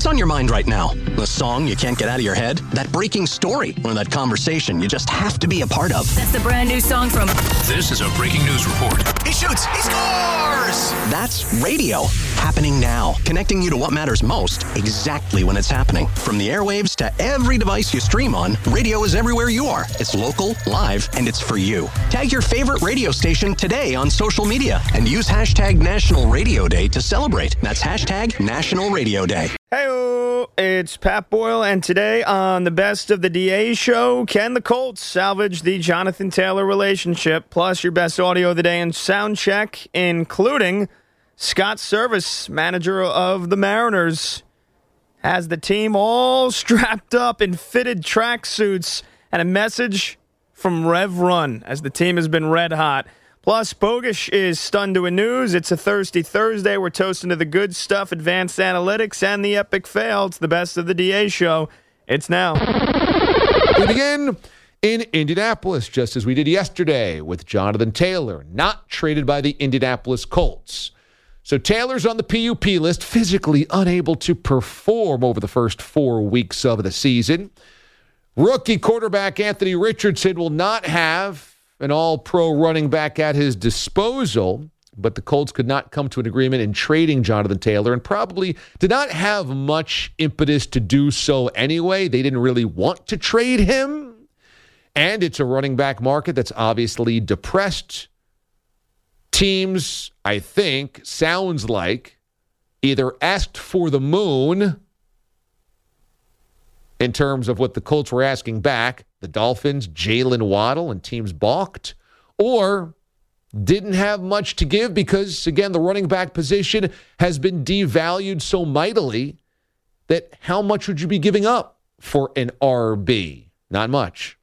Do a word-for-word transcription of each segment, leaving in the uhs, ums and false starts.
What's on your mind right now? The song you can't get out of your head? That breaking story? Or that conversation you just have to be a part of? That's the brand new song from... This is a breaking news report. He shoots! He scores! That's radio. Happening now. Connecting you to what matters most, exactly when it's happening. From the airwaves to every device you stream on, radio is everywhere you are. It's local, live, and it's for you. Tag your favorite radio station today on social media and use hashtag National Radio Day to celebrate. That's hashtag National Radio Day. Hey, it's Pat Boyle, and today on the Best of the D A show, can the Colts salvage the Jonathan Taylor relationship? Plus, your best audio of the day and sound check, including Scott Service, manager of the Mariners, has the team all strapped up in fitted tracksuits, and a message from Rev Run as the team has been red hot. Plus, Bogish is stunned to a news. It's a Thirsty Thursday. We're toasting to the good stuff, advanced analytics, and the epic fail. It's the Best of the D A show. It's now. We begin in Indianapolis, just as we did yesterday with Jonathan Taylor, not traded by the Indianapolis Colts. So Taylor's on the P U P list, physically unable to perform over the first four weeks of the season. Rookie quarterback Anthony Richardson will not have an all-pro running back at his disposal, but the Colts could not come to an agreement in trading Jonathan Taylor and probably did not have much impetus to do so anyway. They didn't really want to trade him, and it's a running back market that's obviously depressed. Teams, I think, sounds like, either asked for the moon in terms of what the Colts were asking back, the Dolphins, Jalen Waddle, and teams balked, or didn't have much to give because, again, the running back position has been devalued so mightily that how much would you be giving up for an R B? Not much.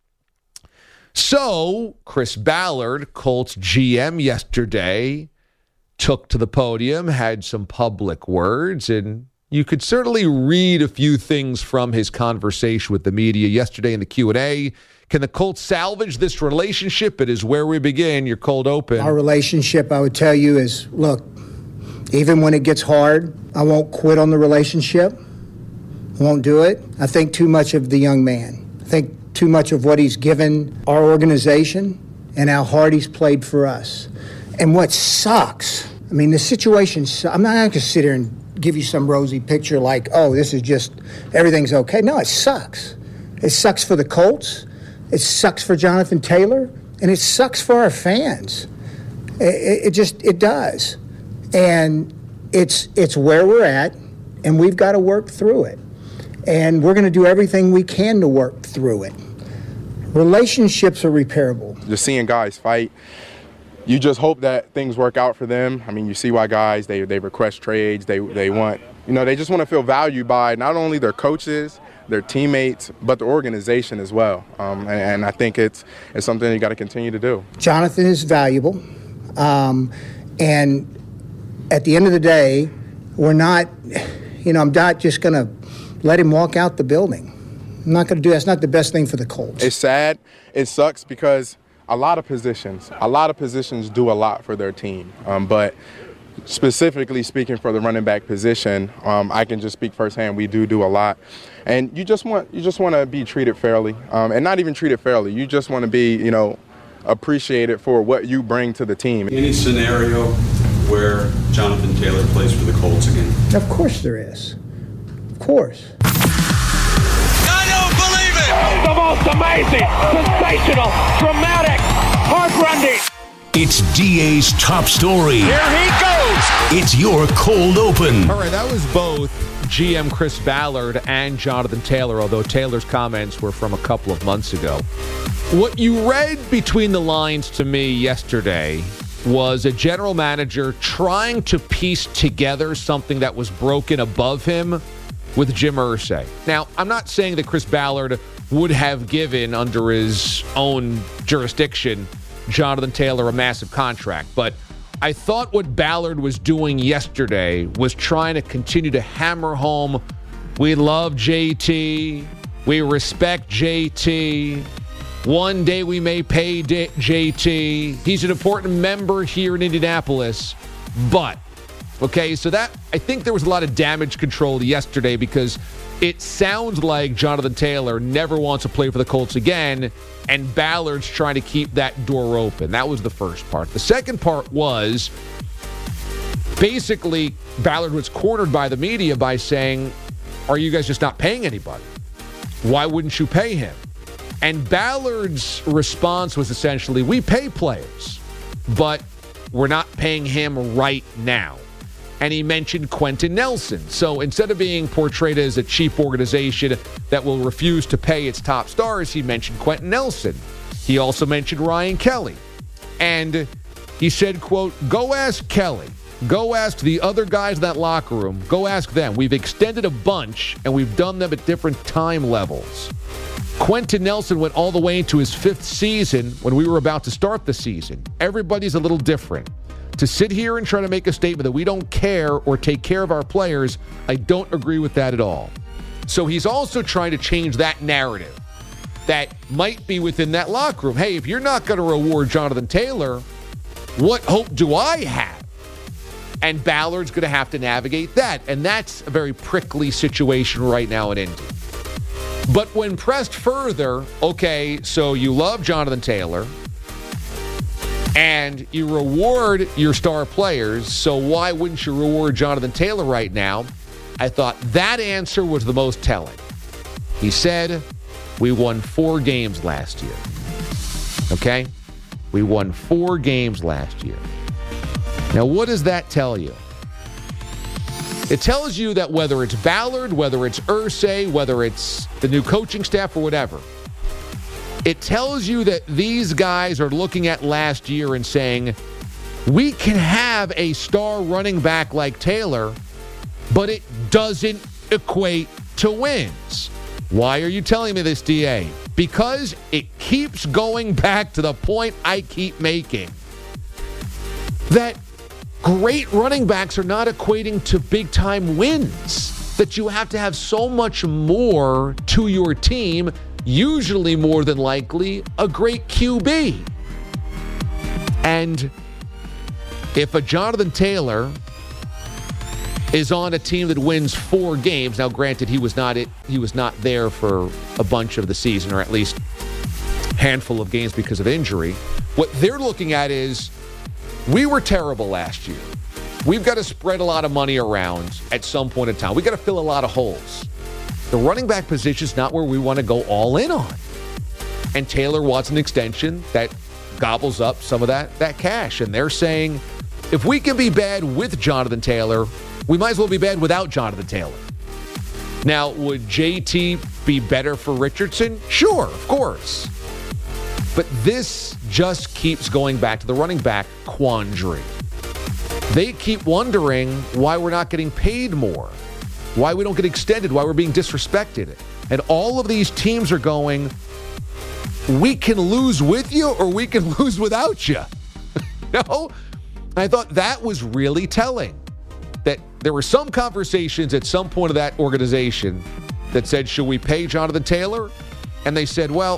So, Chris Ballard, Colts G M yesterday, took to the podium, had some public words, and you could certainly read a few things from his conversation with the media yesterday in the Q and A. Can the Colts salvage this relationship? It is where we begin. Your cold open. Our relationship, I would tell you, is, look, even when it gets hard, I won't quit on the relationship. I won't do it. I think too much of the young man. I think too much of what he's given our organization and how hard he's played for us. And what sucks, I mean, the situation, I'm not going to sit here and give you some rosy picture like, oh, this is just, everything's okay. No, it sucks. It sucks for the Colts. It sucks for Jonathan Taylor. And it sucks for our fans. It, it just, it does. And it's it's where we're at, and we've got to work through it. And we're going to do everything we can to work through it. Relationships are repairable. Just seeing guys fight, you just hope that things work out for them. I mean, you see why guys, they they request trades. They they want, you know, they just want to feel valued by not only their coaches, their teammates, but the organization as well. Um, and, and I think it's it's something you got to continue to do. Jonathan is valuable. Um, and at the end of the day, we're not, you know, I'm not just going to let him walk out the building. I'm not going to do that. That's not the best thing for the Colts. It's sad. It sucks because a lot of positions, a lot of positions do a lot for their team. Um, but specifically speaking for the running back position, um, I can just speak firsthand. We do do a lot. And you just want you just want to be treated fairly, um, and not even treated fairly. You just want to be, you know, appreciated for what you bring to the team. Any scenario where Jonathan Taylor plays for the Colts again? Of course there is. Of course. I don't believe it! The most amazing, sensational, dramatic, heartrending. It's D A's top story. Here he goes! It's your cold open. All right, that was both G M Chris Ballard and Jonathan Taylor, although Taylor's comments were from a couple of months ago. What you read between the lines to me yesterday was a general manager trying to piece together something that was broken above him with Jim Irsay. Now, I'm not saying that Chris Ballard would have given, under his own jurisdiction, Jonathan Taylor a massive contract, but I thought what Ballard was doing yesterday was trying to continue to hammer home, we love J T, we respect J T, one day we may pay J T, he's an important member here in Indianapolis, but Okay, so that, I think there was a lot of damage control yesterday because it sounds like Jonathan Taylor never wants to play for the Colts again, and Ballard's trying to keep that door open. That was the first part. The second part was basically Ballard was cornered by the media by saying, are you guys just not paying anybody? Why wouldn't you pay him? And Ballard's response was essentially, we pay players, but we're not paying him right now. And he mentioned Quentin Nelson. So instead of being portrayed as a cheap organization that will refuse to pay its top stars, he mentioned Quentin Nelson. He also mentioned Ryan Kelly. And he said, quote, go ask Kelly. Go ask the other guys in that locker room. Go ask them. We've extended a bunch, and we've done them at different time levels. Quentin Nelson went all the way into his fifth season when we were about to start the season. Everybody's a little different. To sit here and try to make a statement that we don't care or take care of our players, I don't agree with that at all. So he's also trying to change that narrative that might be within that locker room. Hey, if you're not going to reward Jonathan Taylor, what hope do I have? And Ballard's going to have to navigate that. And that's a very prickly situation right now in Indy. But when pressed further, okay, so you love Jonathan Taylor and you reward your star players, so why wouldn't you reward Jonathan Taylor right now? I thought that answer was the most telling. He said, we won four games last year. Okay? We won four games last year. Now, what does that tell you? It tells you that whether it's Ballard, whether it's Irsay, whether it's the new coaching staff or whatever, it tells you that these guys are looking at last year and saying, we can have a star running back like Taylor, but it doesn't equate to wins. Why are you telling me this, D A? Because it keeps going back to the point I keep making. That great running backs are not equating to big-time wins. That you have to have so much more to your team, usually more than likely a great Q B. And if a Jonathan Taylor is on a team that wins four games, now granted he was not it, he was not there for a bunch of the season, or at least a handful of games because of injury, what they're looking at is, we were terrible last year. We've got to spread a lot of money around at some point in time. We've got to fill a lot of holes. The running back position is not where we want to go all in on. And Taylor wants an extension that gobbles up some of that, that cash. And they're saying, if we can be bad with Jonathan Taylor, we might as well be bad without Jonathan Taylor. Now, would J T be better for Richardson? Sure, of course. But this just keeps going back to the running back quandary. They keep wondering why we're not getting paid more, why we don't get extended, why we're being disrespected. And all of these teams are going, we can lose with you or we can lose without you. No? I thought that was really telling. That there were some conversations at some point of that organization that said, should we pay Jonathan Taylor? And they said, well,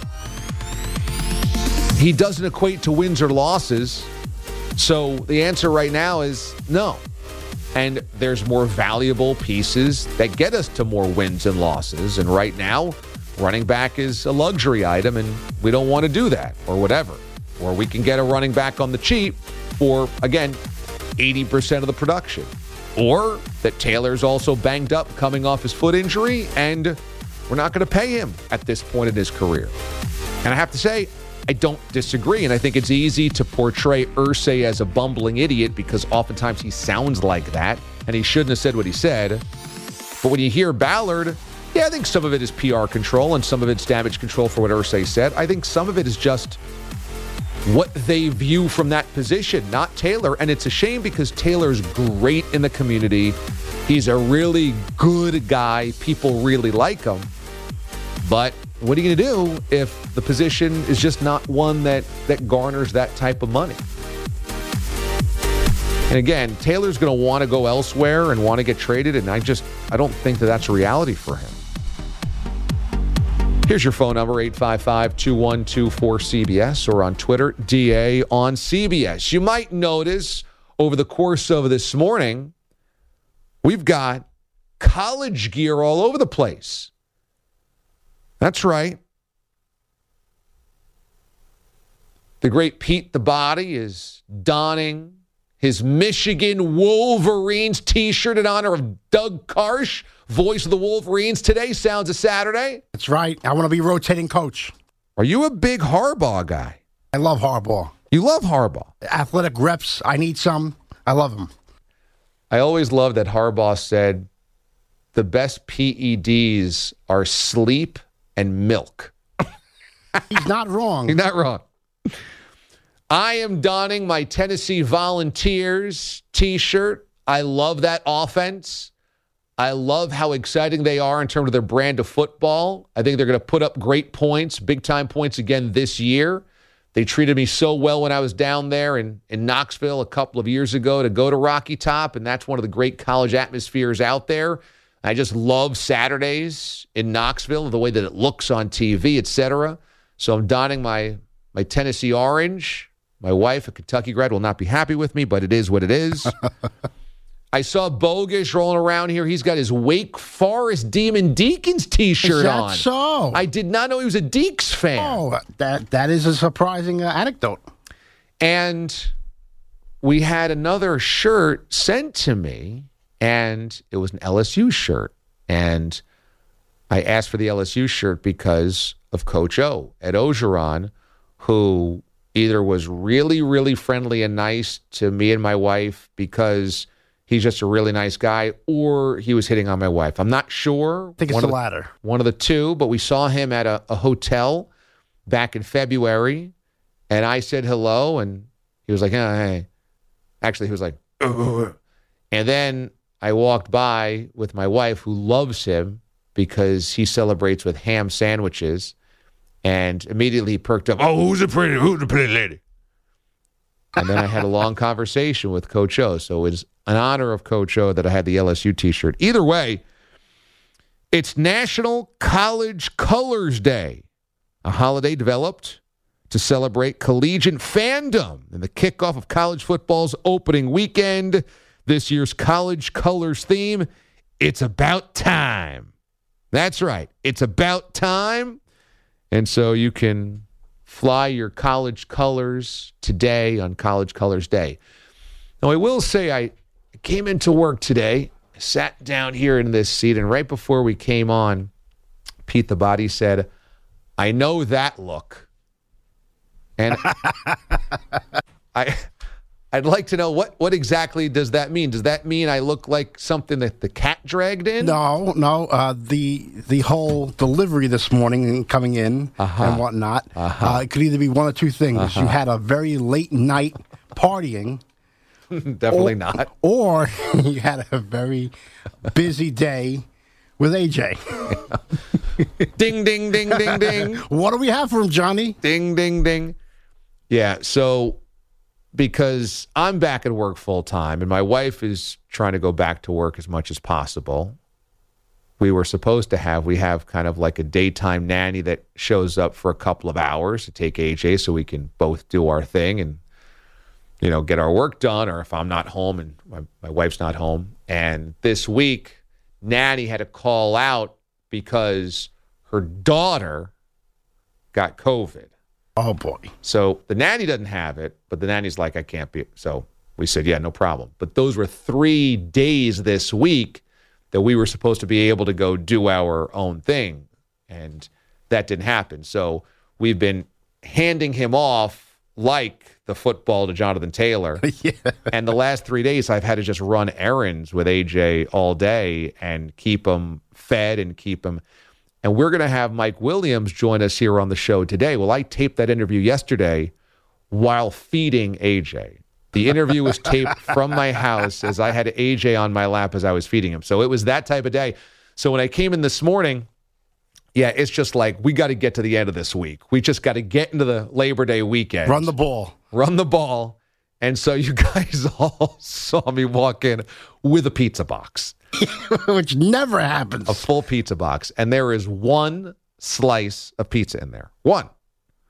he doesn't equate to wins or losses. So the answer right now is no. And there's more valuable pieces that get us to more wins and losses. And right now, running back is a luxury item, and we don't want to do that or whatever. Or we can get a running back on the cheap for, again, eighty percent of the production. Or that Taylor's also banged up coming off his foot injury, and we're not going to pay him at this point in his career. And I have to say, I don't disagree, and I think it's easy to portray Irsay as a bumbling idiot because oftentimes he sounds like that, and he shouldn't have said what he said. But when you hear Ballard, yeah, I think some of it is P R control and some of it's damage control for what Irsay said. I think some of it is just what they view from that position, not Taylor. And it's a shame because Taylor's great in the community. He's a really good guy. People really like him. But what are you going to do if the position is just not one that, that garners that type of money? And again, Taylor's going to want to go elsewhere and want to get traded, and I just, I don't think that that's a reality for him. Here's your phone number, eight five five, two one two, four C B S, or on Twitter, D A on C B S. You might notice over the course of this morning, we've got college gear all over the place. That's right. The great Pete the Body is donning his Michigan Wolverines t-shirt in honor of Doug Karsh, voice of the Wolverines. Today sounds a Saturday. That's right. I want to be rotating coach. Are you a big Harbaugh guy? I love Harbaugh. You love Harbaugh. Athletic reps, I need some. I love them. I always loved that Harbaugh said the best P E Ds are sleep and milk. He's not wrong. He's not wrong. I am donning my Tennessee Volunteers t-shirt. I love that offense. I love how exciting they are in terms of their brand of football. I think they're going to put up great points, big-time points again this year. They treated me so well when I was down there in, in Knoxville a couple of years ago to go to Rocky Top, and that's one of the great college atmospheres out there. I just love Saturdays in Knoxville, the way that it looks on T V, et cetera. So I'm donning my, my Tennessee orange. My wife, a Kentucky grad, will not be happy with me, but it is what it is. I saw Bogish rolling around here. He's got his Wake Forest Demon Deacons t-shirt is that on. So? I did not know he was a Deeks fan. Oh, that that is a surprising uh, anecdote. And we had another shirt sent to me, and it was an L S U shirt. And I asked for the L S U shirt because of Coach O, Ed Ogeron, who either was really, really friendly and nice to me and my wife because he's just a really nice guy, or he was hitting on my wife. I'm not sure. I think it's one the of latter. One of the two, but we saw him at a, a hotel back in February, and I said hello, and he was like, oh, hey. Actually, he was like, ugh. And then I walked by with my wife, who loves him because he celebrates with ham sandwiches. And immediately he perked up. Oh, who's the pretty, who's the pretty lady? And then I had a long conversation with Coach O. So it was an honor of Coach O that I had the L S U t-shirt. Either way, it's National College Colors Day, a holiday developed to celebrate collegiate fandom and the kickoff of college football's opening weekend. This year's College Colors theme, it's about time. That's right. It's about time. And so you can fly your college colors today on College Colors Day. Now, I will say I came into work today, sat down here in this seat, and right before we came on, Pete the Body said, I know that look. And I... I'd like to know what, what exactly does that mean? Does that mean I look like something that the cat dragged in? No, no. Uh, the the whole delivery this morning and coming in uh-huh. and whatnot, uh-huh. uh, it could either be one or two things. Uh-huh. You had a very late night partying. Definitely or, not. Or you had a very busy day with A J. Ding, ding, ding, ding, ding. What do we have for him, Johnny? Ding, ding, ding. Yeah, so... because I'm back at work full time and my wife is trying to go back to work as much as possible. We were supposed to have, we have kind of like a daytime nanny that shows up for a couple of hours to take A J so we can both do our thing and, you know, get our work done, or if I'm not home and my, my wife's not home. And this week, nanny had to call out because her daughter got COVID. Oh, boy. So the nanny doesn't have it, but the nanny's like, I can't be. So we said, yeah, no problem. But those were three days this week that we were supposed to be able to go do our own thing. And that didn't happen. So we've been handing him off like the football to Jonathan Taylor. Yeah. And the last three days, I've had to just run errands with A J all day and keep him fed and keep him. And we're going to have Mike Williams join us here on the show today. Well, I taped that interview yesterday while feeding A J. The interview was taped from my house as I had A J on my lap as I was feeding him. So it was that type of day. So when I came in this morning, yeah, it's just like, we got to get to the end of this week. We just got to get into the Labor Day weekend. Run the ball. Run the ball. And so you guys all saw me walk in with a pizza box. Which never happens. A full pizza box. And there is one slice of pizza in there. One.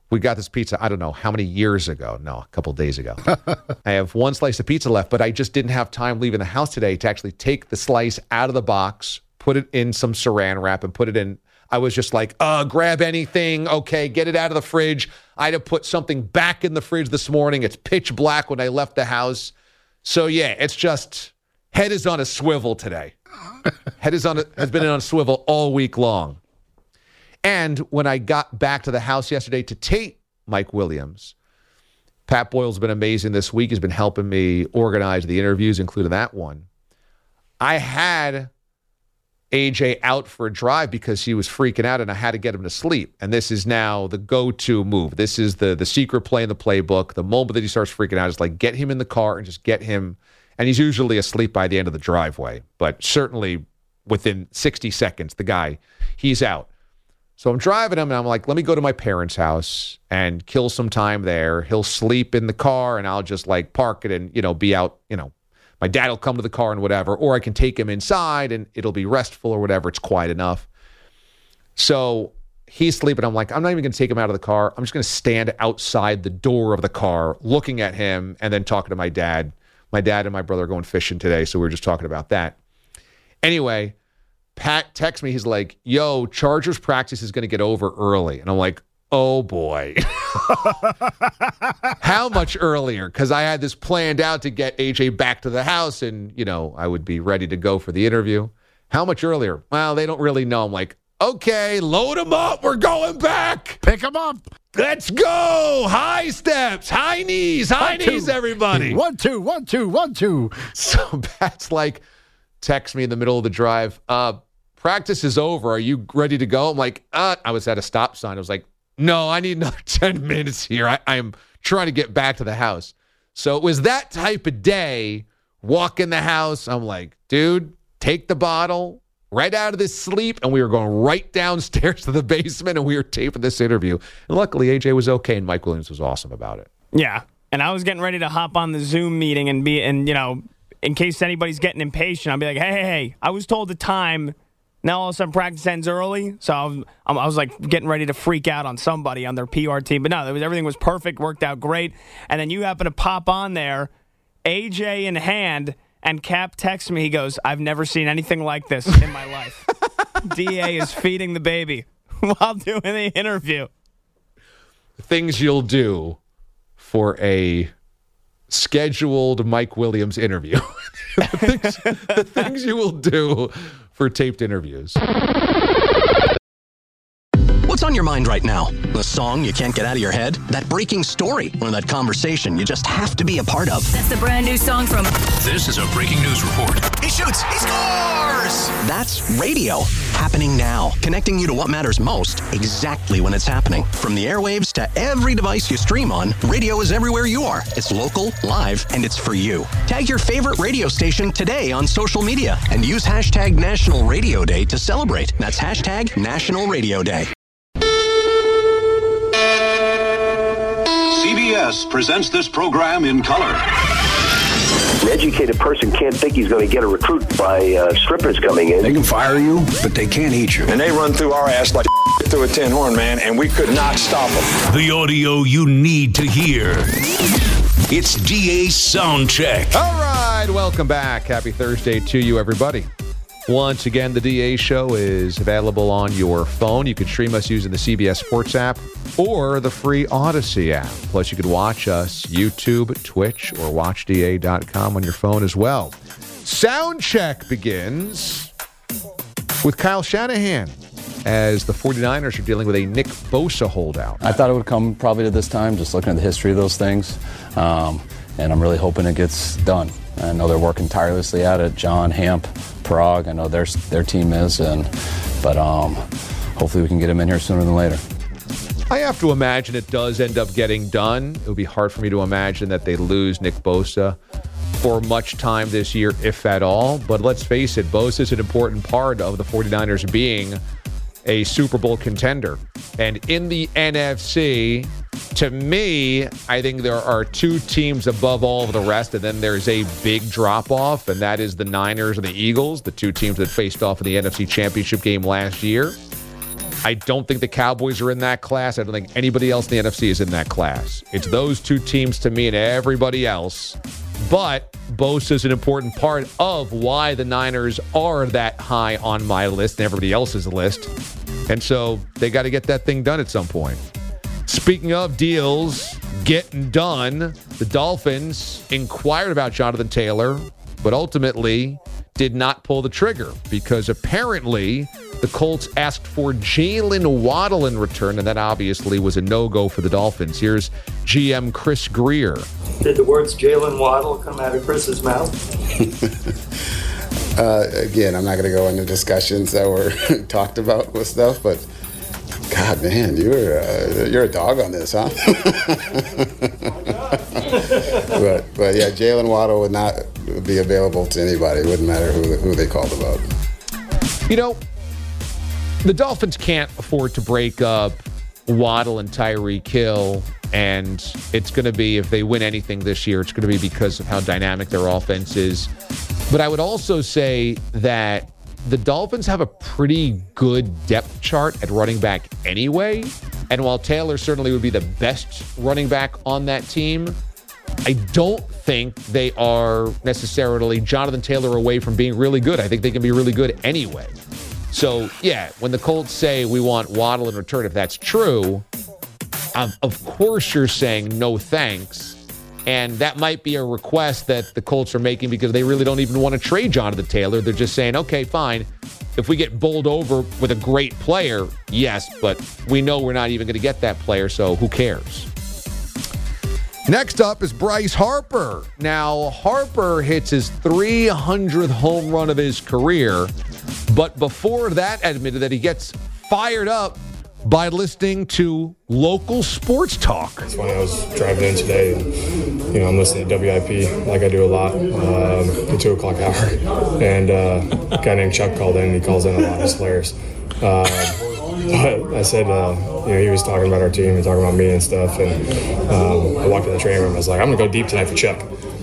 We got this pizza, I don't know how many years ago. No, a couple days ago. I have one slice of pizza left, but I just didn't have time leaving the house today to actually take the slice out of the box, put it in some saran wrap, and put it in. I was just like, uh, grab anything. Okay, get it out of the fridge. I had to put something back in the fridge this morning. It's pitch black when I left the house. So, yeah, it's just head is on a swivel today. Head is on a, has been on a swivel all week long. And when I got back to the house yesterday to tape Mike Williams, Pat Boyle's been amazing this week. He's been helping me organize the interviews, including that one. I had A J out for a drive because he was freaking out and I had to get him to sleep. And this is now the go-to move. This is the, the secret play in the playbook. The moment that he starts freaking out is like get him in the car and just get him. And he's usually asleep by the end of the driveway. But certainly within sixty seconds, the guy, he's out. So I'm driving him, and I'm like, let me go to my parents' house and kill some time there. He'll sleep in the car, and I'll just, like, park it and, you know, be out, you know. My dad will come to the car and whatever, or I can take him inside, and it'll be restful or whatever. It's quiet enough. So he's sleeping. I'm like, I'm not even going to take him out of the car. I'm just going to stand outside the door of the car looking at him and then talking to my dad. My dad and my brother are going fishing today, so we were just talking about that. Anyway, Pat texts me. He's like, yo, Chargers practice is going to get over early. And I'm like, oh, boy. How much earlier? Because I had this planned out to get A J back to the house and, you know, I would be ready to go for the interview. How much earlier? Well, they don't really know. I'm like, okay, load them up. We're going back. Pick them up. Let's go. High steps, high knees, high One, knees, two. everybody. One, two, one, two, one, two. So Pat's like, text me in the middle of the drive. Uh, practice is over. Are you ready to go? I'm like, uh, I was at a stop sign. I was like, no, I need another ten minutes here. I, I'm trying to get back to the house. So it was that type of day. Walk in the house. I'm like, dude, take the bottle right out of this sleep. And we were going right downstairs to the basement and we were taping this interview. And luckily, A J was okay and Mike Williams was awesome about it. Yeah. And I was getting ready to hop on the Zoom meeting and be, and, you know, in case anybody's getting impatient, I'll be like, hey, hey, hey, I was told the time. Now all of a sudden practice ends early, so I was, I was like getting ready to freak out on somebody on their P R team. But no, it was, everything was perfect, worked out great. And then you happen to pop on there, A J in hand, and Cap texts me. He goes, I've never seen anything like this in my life. D A is feeding the baby while doing the interview. Things you'll do for a scheduled Mike Williams interview. the, things, the things you will do for taped interviews. What's on your mind right now? The song you can't get out of your head? That breaking story? Or that conversation you just have to be a part of? That's the brand new song from... This is a breaking news report. He shoots! He scores! That's radio. Happening now. Connecting you to what matters most exactly when it's happening. From the airwaves to every device you stream on, radio is everywhere you are. It's local, live, and it's for you. Tag your favorite radio station today on social media and use hashtag National Radio Day to celebrate. That's hashtag National Radio Day. C B S presents this program in color. An educated person can't think he's going to get a recruit by uh, strippers coming in. They can fire you, but they can't eat you. And they run through our ass like through a tin horn, man, and we could not stop them. The audio you need to hear. It's D A's Soundcheck. All right, welcome back. Happy Thursday to you, everybody. Once again, the D A Show is available on your phone. You can stream us using the C B S Sports app or the free Odyssey app. Plus, you can watch us YouTube, Twitch, or watch D A dot com on your phone as well. Sound check begins with Kyle Shanahan as the 49ers are dealing with a Nick Bosa holdout. I thought it would come probably to this time, just looking at the history of those things. Um, and I'm really hoping it gets done. I know they're working tirelessly at it. John, Hamp, Prague, I know their their team is, and but um, hopefully we can get him in here sooner than later. I have to imagine it does end up getting done. It would be hard for me to imagine that they lose Nick Bosa for much time this year, if at all. But let's face it, Bosa is an important part of the 49ers being a Super Bowl contender. And in the N F C, to me, I think there are two teams above all of the rest, and then there's a big drop-off, and that is the Niners and the Eagles, the two teams that faced off in the N F C Championship game last year. I don't think the Cowboys are in that class. I don't think anybody else in the N F C is in that class. It's those two teams to me and everybody else. But Bosa is an important part of why the Niners are that high on my list and everybody else's list. And so they got to get that thing done at some point. Speaking of deals getting done, the Dolphins inquired about Jonathan Taylor, but ultimately did not pull the trigger because apparently the Colts asked for Jalen Waddle in return, and that obviously was a no-go for the Dolphins. Here's G M Chris Greer. Did the words Jalen Waddle come out of Chris's mouth? uh, again, I'm not going to go into discussions that were talked about with stuff, but God, man, you're uh, you're a dog on this, huh? but but yeah, Jalen Waddle would not be available to anybody. It wouldn't matter who who they called about. You know, the Dolphins can't afford to break up Waddle and Tyreek Hill, and it's going to be, if they win anything this year, it's going to be because of how dynamic their offense is. But I would also say that the Dolphins have a pretty good depth chart at running back anyway. And while Taylor certainly would be the best running back on that team, I don't think they are necessarily Jonathan Taylor away from being really good. I think they can be really good anyway. So, yeah, when the Colts say we want Waddle in return, if that's true, um, of course you're saying no thanks. And that might be a request that the Colts are making because they really don't even want to trade Jonathan Taylor. They're just saying, okay, fine. If we get bowled over with a great player, yes, but we know we're not even going to get that player, so who cares? Next up is Bryce Harper. Now, Harper hits his three hundredth home run of his career, but before that admitted that he gets fired up by listening to local sports talk. That's when I was driving in today, and, you know, I'm listening to W I P like I do a lot, um, the two o'clock hour, and uh, a guy named Chuck called in. He calls in a lot. It's hilarious. Uh, but I said, uh, you know, he was talking about our team and talking about me and stuff, and um, I walked in the training room. I was like, I'm gonna go deep tonight for Chuck.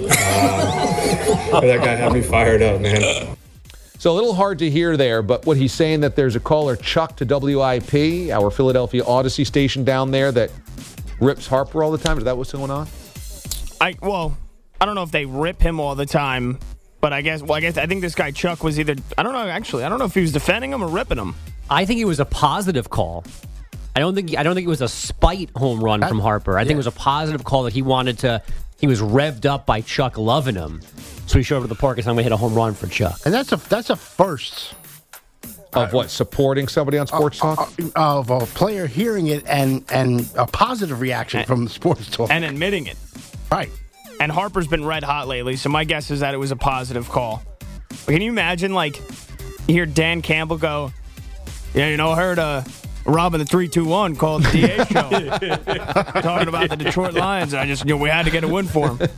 Uh, that guy had me fired up, man. So a little hard to hear there, but what he's saying that there's a caller, Chuck, to W I P, our Philadelphia Odyssey station down there, that rips Harper all the time. Is that what's going on? I well, I don't know if they rip him all the time, but I guess well, I guess I think this guy Chuck was either I don't know actually I don't know if he was defending him or ripping him. I think it was a positive call. I don't think I don't think it was a spite home run that, from Harper. I yeah. think it was a positive call that he wanted to. He was revved up by Chuck loving him. So he showed up to the park and said, I'm going to hit a home run for Chuck. And that's a that's a first. Of what? Supporting somebody on Sports uh, Talk? Uh, of a player hearing it and, and a positive reaction and, from the Sports Talk. And admitting it. Right. And Harper's been red hot lately, so my guess is that it was a positive call. But can you imagine, like, you hear Dan Campbell go, yeah, you know, I heard uh, Robin the three two one called the D A show. Talking about the Detroit Lions. I just, you know, we had to get a win for them.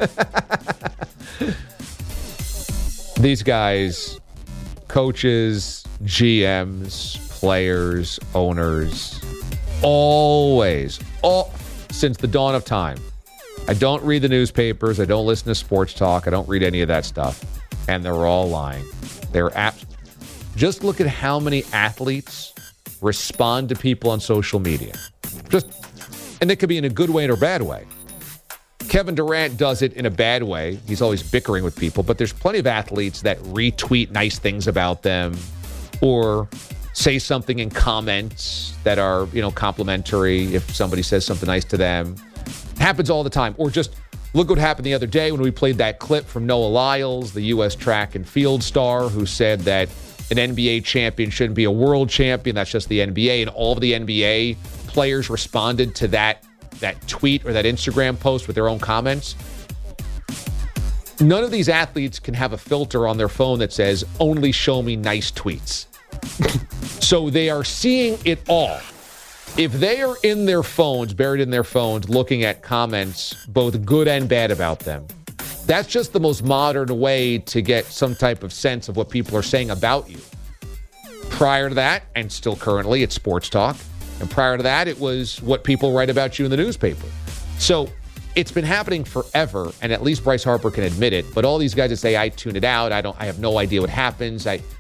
These guys, coaches, G Ms, players, owners, always, all since the dawn of time. I don't read the newspapers. I don't listen to sports talk. I don't read any of that stuff. And they're all lying. They're apt. Just look at how many athletes respond to people on social media. Just, and it could be in a good way or a bad way. Kevin Durant does it in a bad way. He's always bickering with people, but there's plenty of athletes that retweet nice things about them or say something in comments that are, you know, complimentary if somebody says something nice to them. It happens all the time. Or just look what happened the other day when we played that clip from Noah Lyles, the U S track and field star, who said that an N B A champion shouldn't be a world champion. That's just the N B A. And all of the N B A players responded to that that tweet or that Instagram post with their own comments. None of these athletes can have a filter on their phone that says, only show me nice tweets. So they are seeing it all. If they are in their phones, buried in their phones, looking at comments, both good and bad about them, that's just the most modern way to get some type of sense of what people are saying about you. Prior to that, and still currently, it's sports talk. And prior to that, it was what people write about you in the newspaper. So it's been happening forever, and at least Bryce Harper can admit it. But all these guys that say, I tune it out, I don't, I have no idea what happens. I,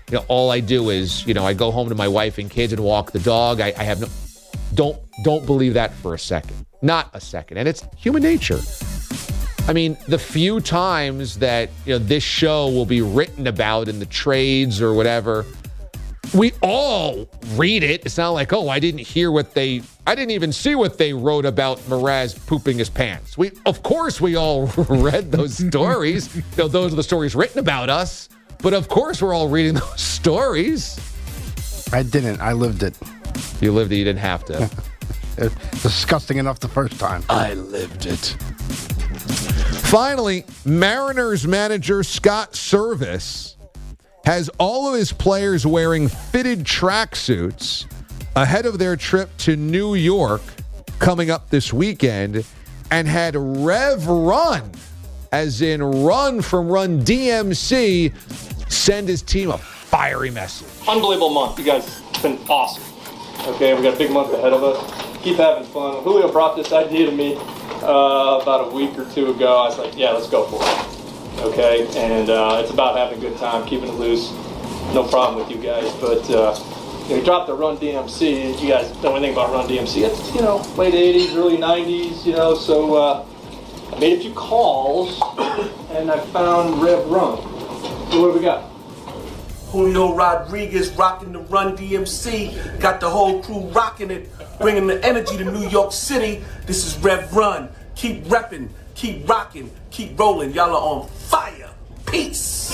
you know, all I do is, you know, I go home to my wife and kids and walk the dog. I, I have no, don't, don't believe that for a second. Not a second. And it's human nature. I mean, the few times that, you know, this show will be written about in the trades or whatever, we all read it. It's not like, oh, I didn't hear what they, I didn't even see what they wrote about Mraz pooping his pants. We, of course, we all read those stories. You know, those are the stories written about us. But of course, we're all reading those stories. I didn't. I lived it. You lived it. You didn't have to. It's disgusting enough the first time. I lived it. Finally, Mariners manager Scott Service has all of his players wearing fitted tracksuits ahead of their trip to New York coming up this weekend, and had Rev Run, as in Run from Run D M C, send his team a fiery message. Unbelievable month. You guys have been awesome. Okay, we got a big month ahead of us. Keep having fun. Julio brought this idea to me uh, about a week or two ago. I was like, yeah, let's go for it. Okay, and uh, it's about having a good time, keeping it loose. No problem with you guys, but uh, you know, we dropped the Run D M C. You guys know anything about Run D M C? It's, you know, late eighties, early nineties, you know, so uh, I made a few calls, and I found Rev Run. So what do we got? Julio Rodriguez rocking the Run D M C, got the whole crew rocking it, bringing the energy to New York City. This is Rev Run. Keep repping, keep rocking, keep rolling. Y'all are on fire. Peace.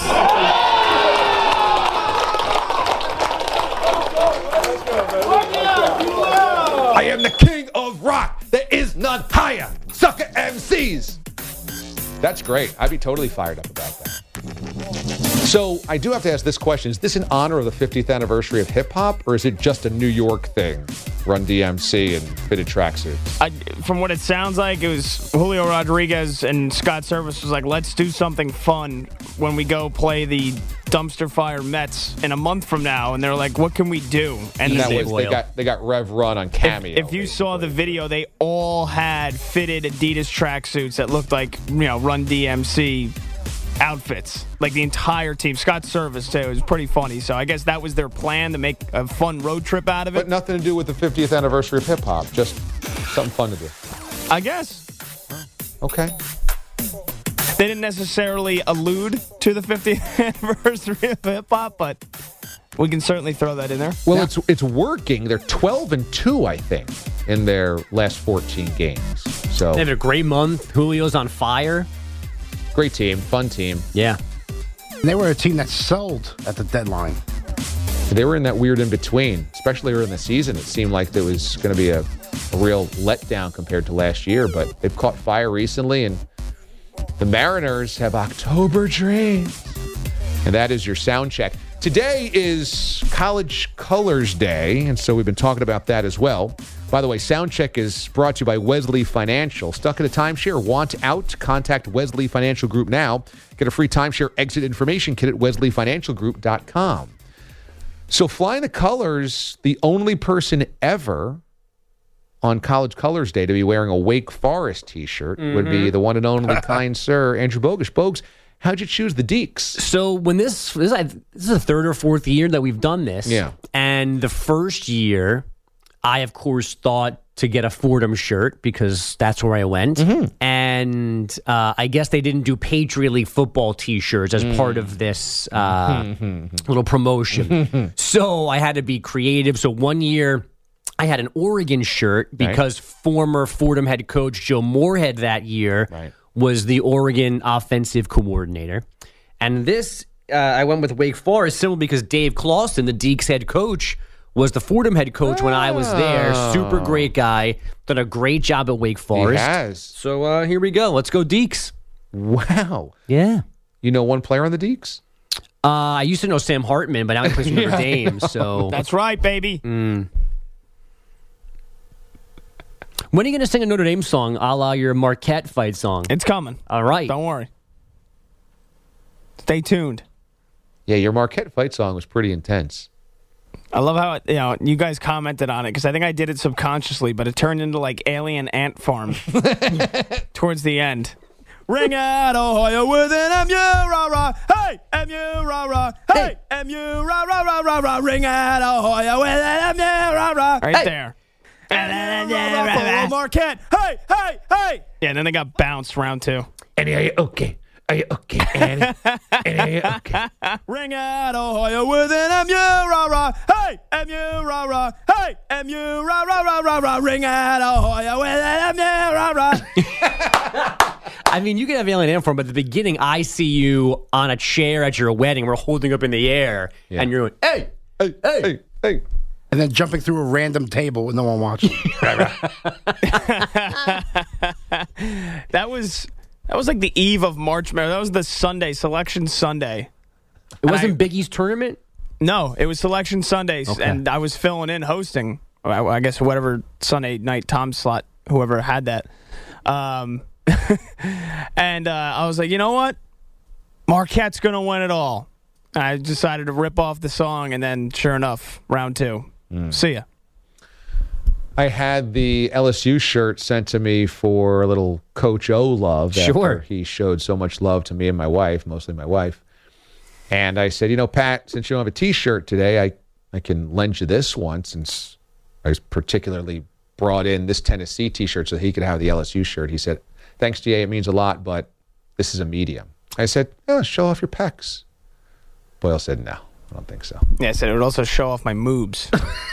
I am the king of rock. There is none higher. Sucker M Cs. That's great. I'd be totally fired up about that. So I do have to ask this question. Is this in honor of the fiftieth anniversary of hip-hop, or is it just a New York thing? Run D M C and fitted tracksuits. I, from what it sounds like, it was Julio Rodriguez and Scott Service was like, let's do something fun when we go play the Dumpster Fire Mets in a month from now. And they're like, what can we do? And that was, they got they got Rev Run on Cameo. If, if you saw the video, they all had fitted Adidas tracksuits that looked like, you know, Run D M C outfits, like the entire team. Scott Service too. It was pretty funny. So I guess that was their plan, to make a fun road trip out of it. But nothing to do with the fiftieth anniversary of hip hop. Just something fun to do. I guess. Okay. They didn't necessarily allude to the fiftieth anniversary of hip hop, but we can certainly throw that in there. Well, yeah. it's it's working. They're twelve and two, I think, in their last fourteen games. So they had a great month. Julio's on fire. Great team, fun team. Yeah. And they were a team that sold at the deadline. They were in that weird in-between, especially early in the season. It seemed like there was going to be a, a real letdown compared to last year, but they've caught fire recently, and the Mariners have October dreams. And that is your sound check. Today is College Colors Day, and so we've been talking about that as well. By the way, Soundcheck is brought to you by Wesley Financial. Stuck in a timeshare? Want out? Contact Wesley Financial Group now. Get a free timeshare exit information kit at wesley financial group dot com. So Flying the Colors, the only person ever on College Colors Day to be wearing a Wake Forest t-shirt mm-hmm. would be the one and only kind sir, Andrew Bogusch. Bogues, how'd you choose the Deeks? So when this, this, this is the third or fourth year that we've done this. Yeah. And the first year, I, of course, thought to get a Fordham shirt because that's where I went. Mm-hmm. And uh, I guess they didn't do Patriot League football T-shirts as mm. part of this uh, mm-hmm. little promotion. Mm-hmm. So I had to be creative. So one year I had an Oregon shirt because right. former Fordham head coach Joe Moorhead that year right. was the Oregon offensive coordinator. And this, uh, I went with Wake Forest simply because Dave Clawson, the Deeks head coach, was the Fordham head coach oh. when I was there. Super great guy. Done a great job at Wake Forest. He has. So uh, here we go. Let's go Deeks. Wow. Yeah. You know one player on the Deeks? Uh, I used to know Sam Hartman, but now he plays for Notre Dame. So that's right, baby. Mm. When are you going to sing a Notre Dame song a la your Marquette fight song? It's coming. All right. Don't worry. Stay tuned. Yeah, your Marquette fight song was pretty intense. I love how it, you know you guys commented on it because I think I did it subconsciously, but it turned into like Alien Ant Farm towards the end. Ring out Ohio with an M U, rah, rah. Hey, M U, rah, rah. Hey, M U, rah, rah, rah, rah, rah. Ring out Ohio with an M U, rah, rah. Right hey. there. And then Marquette. Hey, hey, hey. Yeah, and then they got bounced round two. Annie, are you okay? Are you okay, Annie? Annie, are you okay? Ring out Ohio with an M U, rah, rah. Hey, M U, rah, rah. Hey, M U, rah, rah, rah, rah, rah. Ring out Ohio with an M U, rah, rah. I mean, you can have alien form, but at the beginning, I see you on a chair at your wedding. We're holding up in the air, yeah. and you're going, hey, hey, hey, hey, hey. And then jumping through a random table with no one watching. That was that was like the eve of March Madness. That was the Sunday, Selection Sunday. It wasn't I, Big East tournament? No, it was Selection Sundays, okay. And I was filling in hosting. I, I guess whatever Sunday night time slot, whoever had that. Um, and uh, I was like, you know what? Marquette's going to win it all. I decided to rip off the song, and then sure enough, round two. Mm. See ya. I had the L S U shirt sent to me for a little Coach O love. Sure. He showed so much love to me and my wife, mostly my wife. And I said, you know, Pat, since you don't have a T-shirt today, I, I can lend you this one, since I was particularly brought in this Tennessee T-shirt so he could have the L S U shirt. He said, thanks, G A, it means a lot, but this is a medium. I said, oh, show off your pecs. Boyle said, no, I don't think so. Yeah, I said it would also show off my moobs.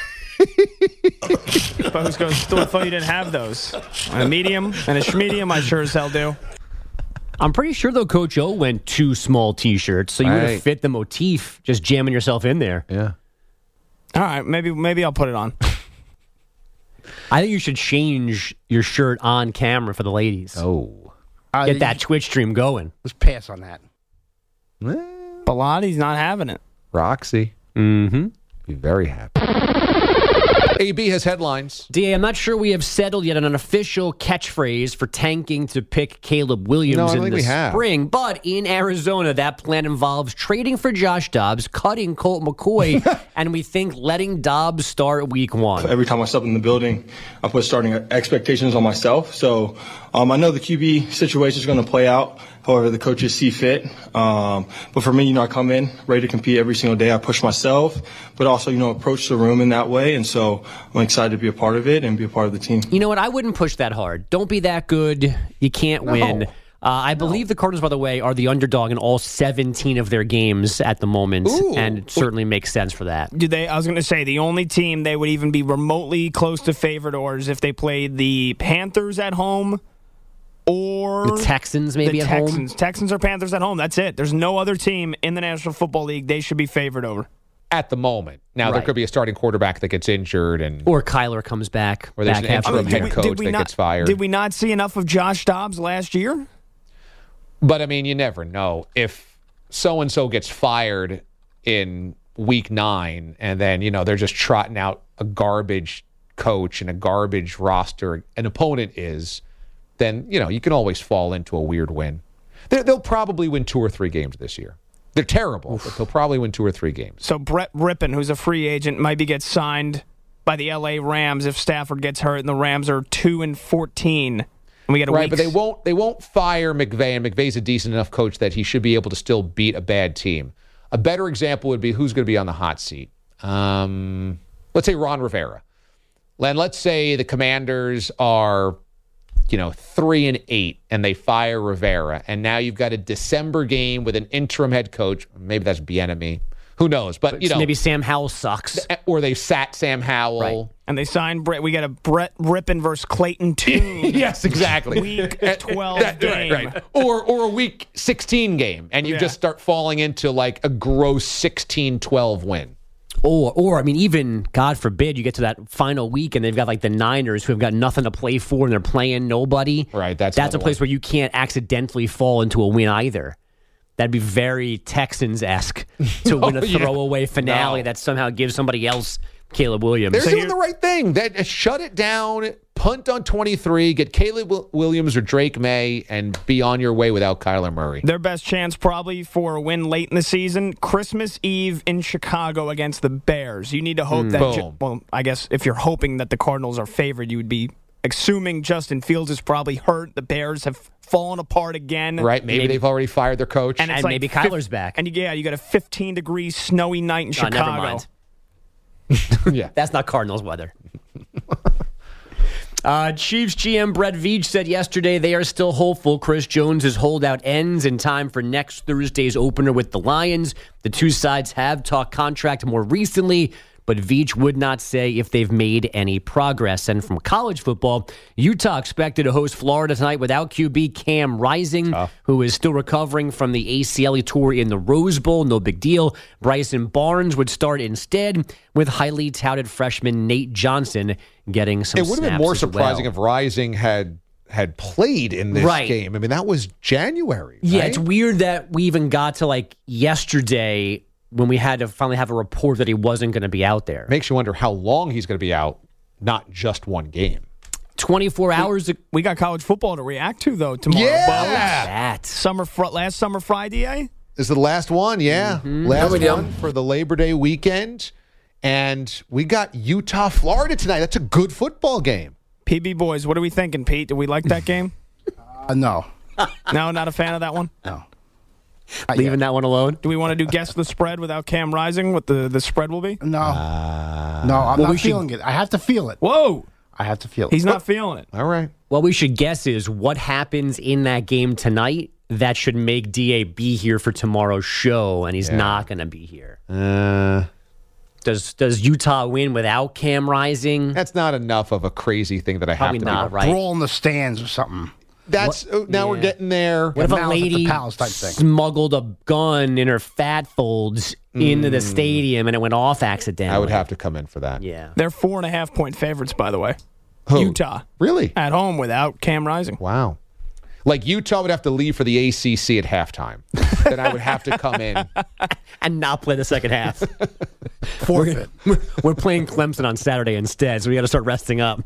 But who's going to thought you didn't have those? A medium and a schmedium, I sure as hell do. I'm pretty sure, though, Coach O went two small T-shirts, so you right. would have fit the motif, just jamming yourself in there. Yeah. All right, maybe maybe I'll put it on. I think you should change your shirt on camera for the ladies. Oh. Uh, Get that Twitch stream going. Let's pass on that. Bilotti's not having it. Roxy. Mm-hmm. Be very happy. A B has headlines. D A, I'm not sure we have settled yet on an official catchphrase for tanking to pick Caleb Williams no, I in think the we have. spring. But in Arizona, that plan involves trading for Josh Dobbs, cutting Colt McCoy, and we think letting Dobbs start week one. Every time I step in the building, I put starting expectations on myself. So um, I know the Q B situation is going to play out however the coaches see fit. Um, but for me, you know, I come in ready to compete every single day. I push myself, but also, you know, approach the room in that way. And so I'm excited to be a part of it and be a part of the team. You know what? I wouldn't push that hard. Don't be that good. You can't no. win. Uh, I believe no. the Cardinals, by the way, are the underdog in all seventeen of their games at the moment. Ooh. And it certainly makes sense for that. Do they? I was going to say, the only team they would even be remotely close to favored or is if they played the Panthers at home. Or the Texans maybe the at Texans. home? Texans or Panthers at home. That's it. There's no other team in the National Football League they should be favored over. At the moment. Now, right. there could be a starting quarterback that gets injured. and Or Kyler comes back. Or there's back an interim head we, coach that not, gets fired. Did we not see enough of Josh Dobbs last year? But, I mean, you never know. If so-and-so gets fired in week nine and then, you know, they're just trotting out a garbage coach and a garbage roster, an opponent is... then, you know, you can always fall into a weird win. They're, they'll probably win two or three games this year. They're terrible, Oof. but they'll probably win two or three games. So Brett Rippon, who's a free agent, might be get signed by the L A Rams if Stafford gets hurt, and the Rams are two and fourteen. And we get a right, week's... but they won't. They won't fire McVay, and McVay's a decent enough coach that he should be able to still beat a bad team. A better example would be who's going to be on the hot seat. Um, let's say Ron Rivera. Len, let's say the Commanders are, you know, three and eight, and they fire Rivera, and now you've got a December game with an interim head coach. Maybe that's Bieniemy. Who knows? But you know, maybe Sam Howell sucks, or they sat Sam Howell, right. and they signed Brett. We got a Brett Rippon versus Clayton Tune. Yes, exactly. Week twelve that, game, right, right. Or or a week sixteen game, and you yeah. just start falling into like a gross sixteen twelve win. Or, or I mean, even, God forbid, you get to that final week and they've got like the Niners who have got nothing to play for and they're playing nobody. Right, that's That's a place one. where you can't accidentally fall into a win either. That'd be very Texans-esque to win a oh, yeah. throwaway finale no. that somehow gives somebody else Caleb Williams. They're so doing the right thing. That shut it down, punt on twenty-three, get Caleb Williams or Drake May, and be on your way without Kyler Murray. Their best chance probably for a win late in the season, Christmas Eve in Chicago against the Bears. You need to hope mm, that, boom. well, I guess if you're hoping that the Cardinals are favored, you would be assuming Justin Fields is probably hurt. The Bears have fallen apart again. Right, maybe, maybe. they've already fired their coach. And, it's and like maybe fif- Kyler's back. And, yeah, you got a fifteen-degree snowy night in oh, Chicago. Never mind. yeah. That's not Cardinals weather. Uh, Chiefs G M Brett Veach said yesterday they are still hopeful Chris Jones' holdout ends in time for next Thursday's opener with the Lions. The two sides have talked contract more recently, but Veach would not say if they've made any progress. And from college football, Utah expected to host Florida tonight without Q B Cam Rising, oh. who is still recovering from the A C L tour in the Rose Bowl. No big deal. Bryson Barnes would start instead with highly touted freshman Nate Johnson getting some snaps. It would have been more as surprising well. if Rising had had played in this right. game. I mean, that was January. Yeah, right? It's weird that we even got to like yesterday when we had to finally have a report that he wasn't going to be out there. Makes you wonder how long he's going to be out, not just one game. twenty-four hours. We, we got college football to react to, though, tomorrow. Yeah. That. Summer fr- last Summer Friday, eh? This is the last one, yeah. Mm-hmm. Last no, one for the Labor Day weekend. And we got Utah, Florida tonight. That's a good football game. P B boys, what are we thinking, Pete? Do we like that game? Uh, no. No, not a fan of that one? No. Leaving that one alone? Do we want to do guess the spread without Cam Rising, what the, the spread will be? No. Uh, no, I'm well, not we feeling should... it. I have to feel it. Whoa. I have to feel it. He's not feeling it. All right. What we should guess is what happens in that game tonight that should make D A be here for tomorrow's show, and he's yeah. not going to be here. Uh, does does Utah win without Cam Rising? That's not enough of a crazy thing that I Probably have to not, be. right? Brawl in the stands or something. That's what, now yeah. we're getting there. What if a lady smuggled a gun in her fat folds mm. into the stadium and it went off accidentally? I would have to come in for that. Yeah, they're four and a half point favorites, by the way. Who? Utah, really at home without Cam Rising. Wow. Like Utah would have to leave for the A C C at halftime. Then I would have to come in and not play the second half. Forfeit. We're, we're playing Clemson on Saturday instead, so we got to start resting up.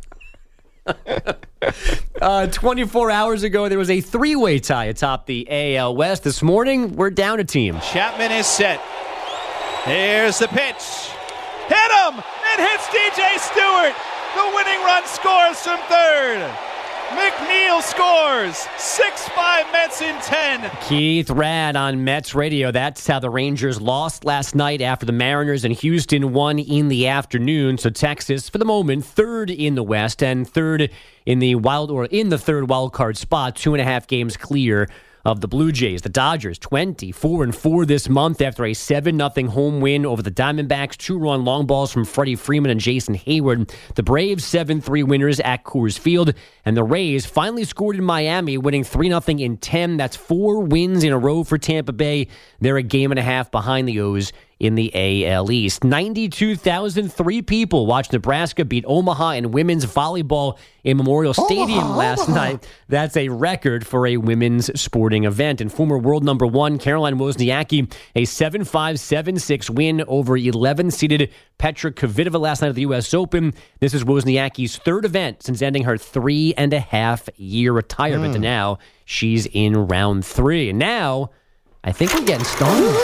uh, twenty-four hours ago, there was a three-way tie atop the A L West. This morning, we're down a team. Chapman is set. Here's the pitch. Hit him! It hits D J Stewart. The winning run scores from third. McNeil scores. six five Mets in ten. Keith Rad on Mets radio. That's how the Rangers lost last night after the Mariners and Houston won in the afternoon. So Texas, for the moment, third in the West and third in the wild or in the third wild card spot, two and a half games clear of the Blue Jays. The Dodgers, twenty-four and four this month after a seven nothing home win over the Diamondbacks. Two-run long balls from Freddie Freeman and Jason Hayward. The Braves, seven three winners at Coors Field. And the Rays finally scored in Miami, winning three nothing in ten. That's four wins in a row for Tampa Bay. They're a game and a half behind the O's in the A L East. ninety-two thousand three people watched Nebraska beat Omaha in women's volleyball in Memorial Stadium Omaha, last Omaha. night. That's a record for a women's sporting event. And former world number one, Caroline Wozniacki, a seven five, seven six win over eleven-seeded Petra Kvitova last night at the U S Open. This is Wozniacki's third event since ending her three and a half year retirement. Mm. And now she's in round three. And now I think we're getting started.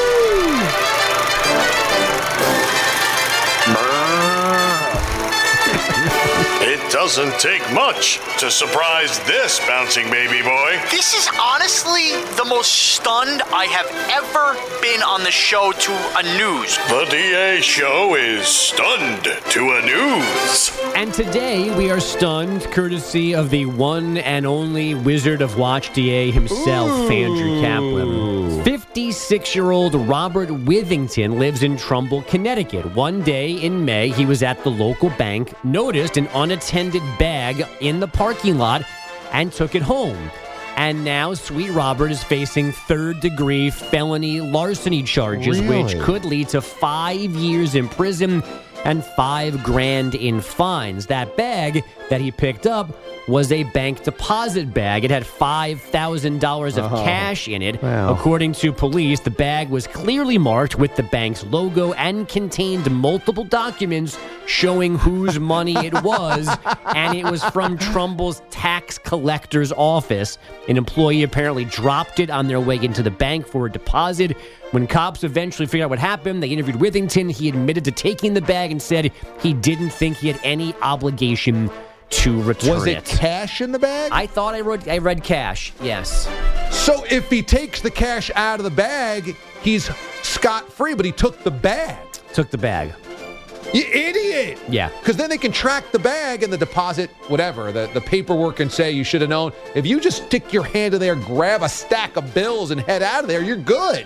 It doesn't take much to surprise this bouncing baby boy. This is honestly the most stunned I have ever been on the show to a news. The D A show is stunned to a news. And today we are stunned courtesy of the one and only Wizard of Watch D A himself, Ooh. Andrew Kaplan. fifty-six-year-old Robert Withington lives in Trumbull, Connecticut. One day in May, he was at the local bank, noticed an unattended bag in the parking lot, and took it home. And now Sweet Robert is facing third-degree felony larceny charges, really? Which could lead to five years in prison and five grand in fines. That bag that he picked up was a bank deposit bag. It had five thousand dollars of oh, cash in it. Wow. According to police, the bag was clearly marked with the bank's logo and contained multiple documents showing whose money it was, and it was from Trumbull's tax collector's office. An employee apparently dropped it on their way into the bank for a deposit. When cops eventually figured out what happened, they interviewed Withington. He admitted to taking the bag and said he didn't think he had any obligation to return Was it cash in the bag? I thought I read, I read cash, yes. So if he takes the cash out of the bag, he's scot-free, but he took the bag. Took the bag. You idiot! Yeah. Because then they can track the bag and the deposit, whatever, the, the paperwork can say you should have known. If you just stick your hand in there, grab a stack of bills, and head out of there, you're good.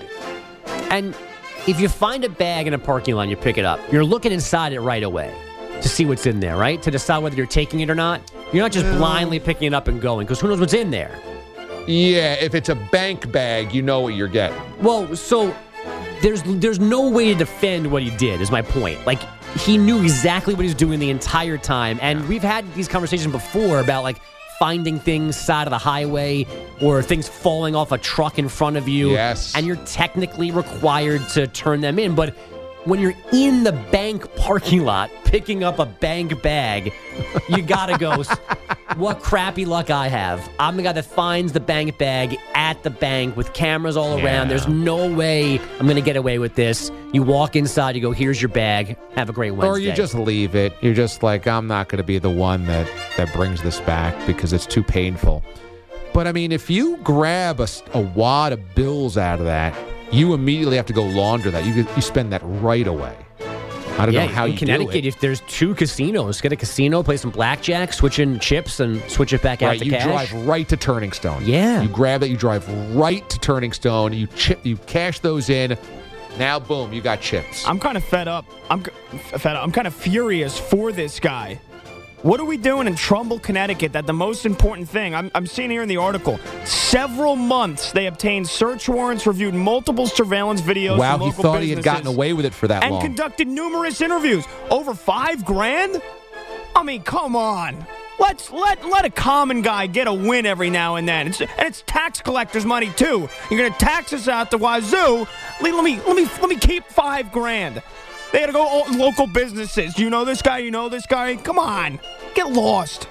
And if you find a bag in a parking lot and you pick it up, you're looking inside it right away to see what's in there, right? To decide whether you're taking it or not. You're not just blindly picking it up and going, because who knows what's in there? Yeah, if it's a bank bag, you know what you're getting. Well, so there's there's no way to defend what he did, is my point. Like, he knew exactly what he was doing the entire time. And we've had these conversations before about, like, finding things side of the highway or things falling off a truck in front of you. Yes. And you're technically required to turn them in. But when you're in the bank parking lot picking up a bank bag, you gotta go, what crappy luck I have. I'm the guy that finds the bank bag at the bank with cameras all Yeah. around. There's no way I'm going to get away with this. You walk inside, you go, here's your bag. Have a great Wednesday. Or you just leave it. You're just like, I'm not going to be the one that, that brings this back because it's too painful. But, I mean, if you grab a, a wad of bills out of that, you immediately have to go launder that. You you spend that right away. I don't yeah, know how in you Connecticut, do it. if there's two casinos, get a casino, play some blackjack, switch in chips, and switch it back out Right, to you cash. drive right to Turning Stone. Yeah. You grab that, you drive right to Turning Stone, you chip, you cash those in. Now, boom, you got chips. I'm kind of fed up. I'm c- fed up. I'm kind of furious for this guy. What are we doing in Trumbull, Connecticut? That the most important thing, I'm, I'm seeing here in the article, several months they obtained search warrants, reviewed multiple surveillance videos. Wow, from he local thought he had businesses, gotten away with it for that and long. conducted numerous interviews. Over five grand? I mean, come on. Let's let let a common guy get a win every now and then. It's, and it's tax collectors' money too. You're gonna tax us out the wazoo. Let me let me let me keep five grand. They gotta go all local businesses. You know this guy? You know this guy? Come on. Get lost.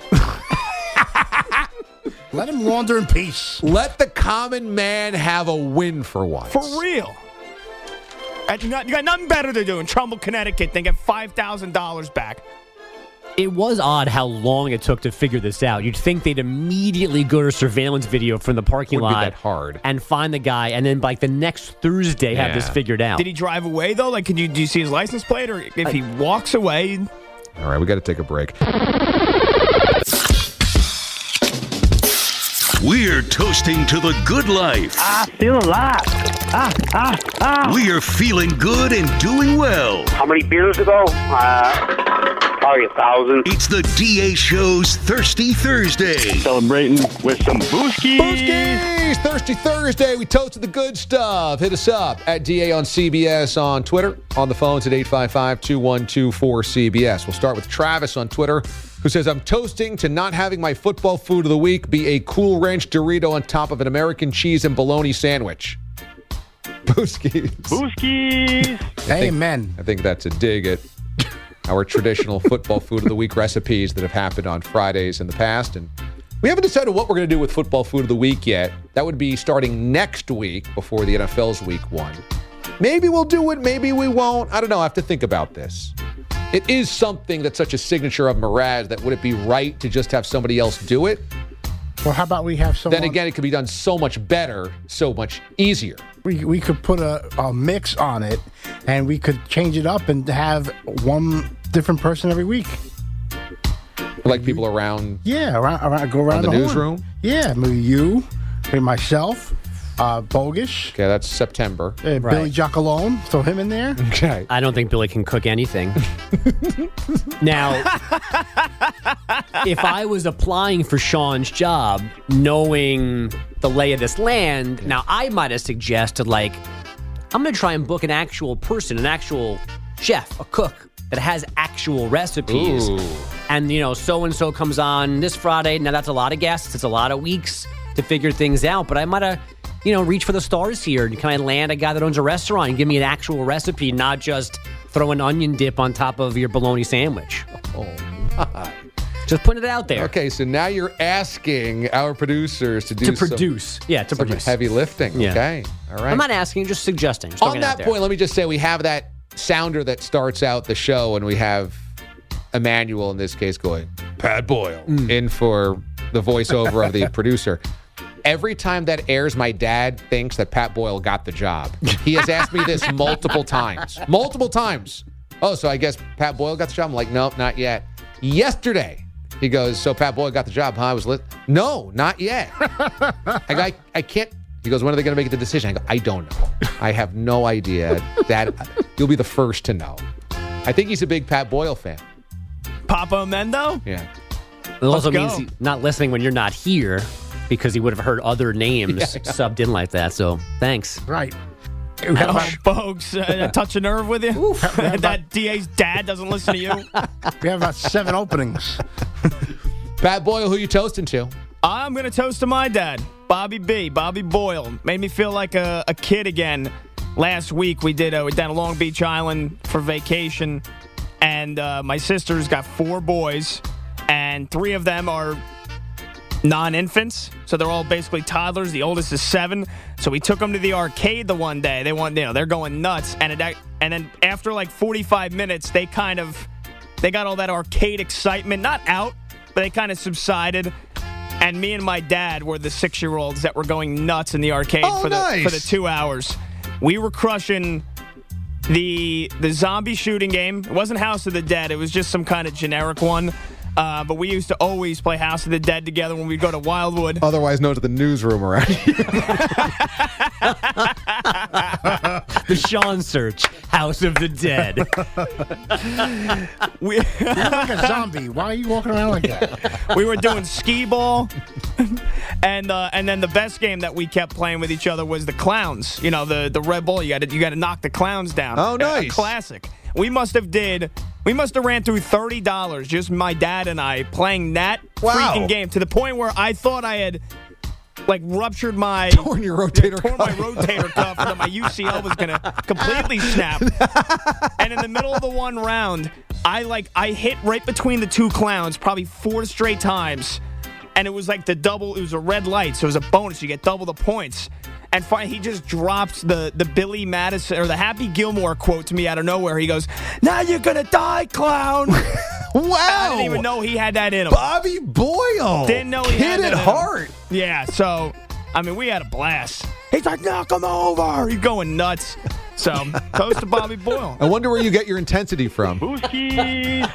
Let him launder in peace. Let the common man have a win for once. For real. And you got, you got nothing better to do in Trumbull, Connecticut than get five thousand dollars back. It was odd how long it took to figure this out. You'd think they'd immediately go to surveillance video from the parking Wouldn't lot be that hard. and find the guy, and then by like, the next Thursday have Yeah. this figured out. Did he drive away, though? Like, can you, do you see his license plate? Or if he walks away... All right, we got to take a break. We're toasting to the good life. I feel alive. Ah, ah, ah. We are feeling good and doing well. How many beers ago? Uh, probably a thousand. It's the D A Show's Thirsty Thursday. Celebrating with some booskies. Booskies! Thirsty Thursday. We toasted the good stuff. Hit us up at D A on C B S on Twitter. On the phones at eight five five, two one two, four C B S. We'll start with Travis on Twitter, who says, I'm toasting to not having my football food of the week be a Cool Ranch Dorito on top of an American cheese and bologna sandwich. Booskies. Booskies. Amen. I think that's a dig at our traditional football food of the week recipes that have happened on Fridays in the past. And we haven't decided what we're going to do with football food of the week yet. That would be starting next week before the N F L's week one. Maybe we'll do it. Maybe we won't. I don't know. I have to think about this. It is something that's such a signature of Mraz that would it be right to just have somebody else do it? Well, how about we have someone... Then again, it could be done so much better, so much easier. We, we could put a, a mix on it, and we could change it up and have one different person every week. Like people around... Yeah, around, around go around the, the newsroom? Horn. Yeah, maybe you, maybe myself, uh, Bogish. Okay, that's September. Uh, Right. Billy Giacalone, throw him in there. Okay. I don't think Billy can cook anything. Now, if I was applying for Sean's job, knowing the lay of this land, now I might have suggested, like, I'm going to try and book an actual person, an actual chef, a cook that has actual recipes. Ooh. And, you know, so-and-so comes on this Friday. Now, that's a lot of guests. It's a lot of weeks to figure things out. But I might have, you know, reach for the stars here. And can I land a guy that owns a restaurant and give me an actual recipe, not just throw an onion dip on top of your bologna sandwich? Oh, my. Just putting it out there. Okay, so now you're asking our producers to do To some- produce. Yeah, to some produce. heavy lifting. Yeah. Okay, all right. I'm not asking, just suggesting. Just On throwing it out that there. point, let me just say we have that sounder that starts out the show, and we have Emmanuel in this case going, Pat Boyle in for the voiceover of the producer. Every time that airs, my dad thinks that Pat Boyle got the job. He has asked me this multiple times. Multiple times. Oh, so I guess Pat Boyle got the job? I'm like, nope, not yet. Yesterday, he goes, so Pat Boyle got the job, huh? I was lit. No, not yet. I, I, I can't. He goes, when are they going to make the decision? I go, I don't know. I have no idea. That you'll be the first to know. I think he's a big Pat Boyle fan. Papa Mendo? Yeah. It also go. means he's not listening when you're not here because he would have heard other names Yeah, yeah. subbed in like that. So thanks. Right. Oh, folks, uh, touch a nerve with you? That D A's dad doesn't listen to you? We have about seven openings. Pat Boyle, who you toasting to? I'm going to toast to my dad, Bobby B. Bobby Boyle. Made me feel like a, a kid again. Last week, we did uh, we down at Long Beach Island for vacation, and uh, my sister's got four boys, and three of them are non-infants, so they're all basically toddlers. The oldest is seven, so we took them to the arcade the one day. They want, you know, they're going nuts, and it, and then after like forty-five minutes, they kind of they got all that arcade excitement not out, but they kind of subsided. And me and my dad were the six-year-olds that were going nuts in the arcade Oh, for the nice. for the two hours. We were crushing the the zombie shooting game. It wasn't House of the Dead. It was just some kind of generic one. Uh, but we used to always play House of the Dead together when we'd go to Wildwood. Otherwise known as the newsroom around here. The Sean Search, House of the Dead. we, You're like a zombie. Why are you walking around like that? we were doing skee ball, and uh, and then the best game that we kept playing with each other was the clowns. You know, the the Red Bull. You got to you got to knock the clowns down. Oh, nice. A classic. We must have did. We must have ran through thirty dollars, just my dad and I, playing that Wow. freaking game, to the point where I thought I had, like, ruptured my... Torn your rotator Torn my rotator cuff, and that my U C L was going to completely snap. And in the middle of the one round, I, like, I hit right between the two clowns probably four straight times. And it was like the double, it was a red light, so it was a bonus. You get double the points. And finally, he just drops the, the Billy Madison, or the Happy Gilmore quote to me out of nowhere. He goes, "Now you're going to die, clown." Wow. I didn't even know he had that in him. Bobby Boyle. Didn't know he Kid had that at in him. heart. Yeah, so, I mean, we had a blast. He's like, "Knock him over." He's going nuts. So, toast to Bobby Boyle. I wonder where you get your intensity from. Booskies.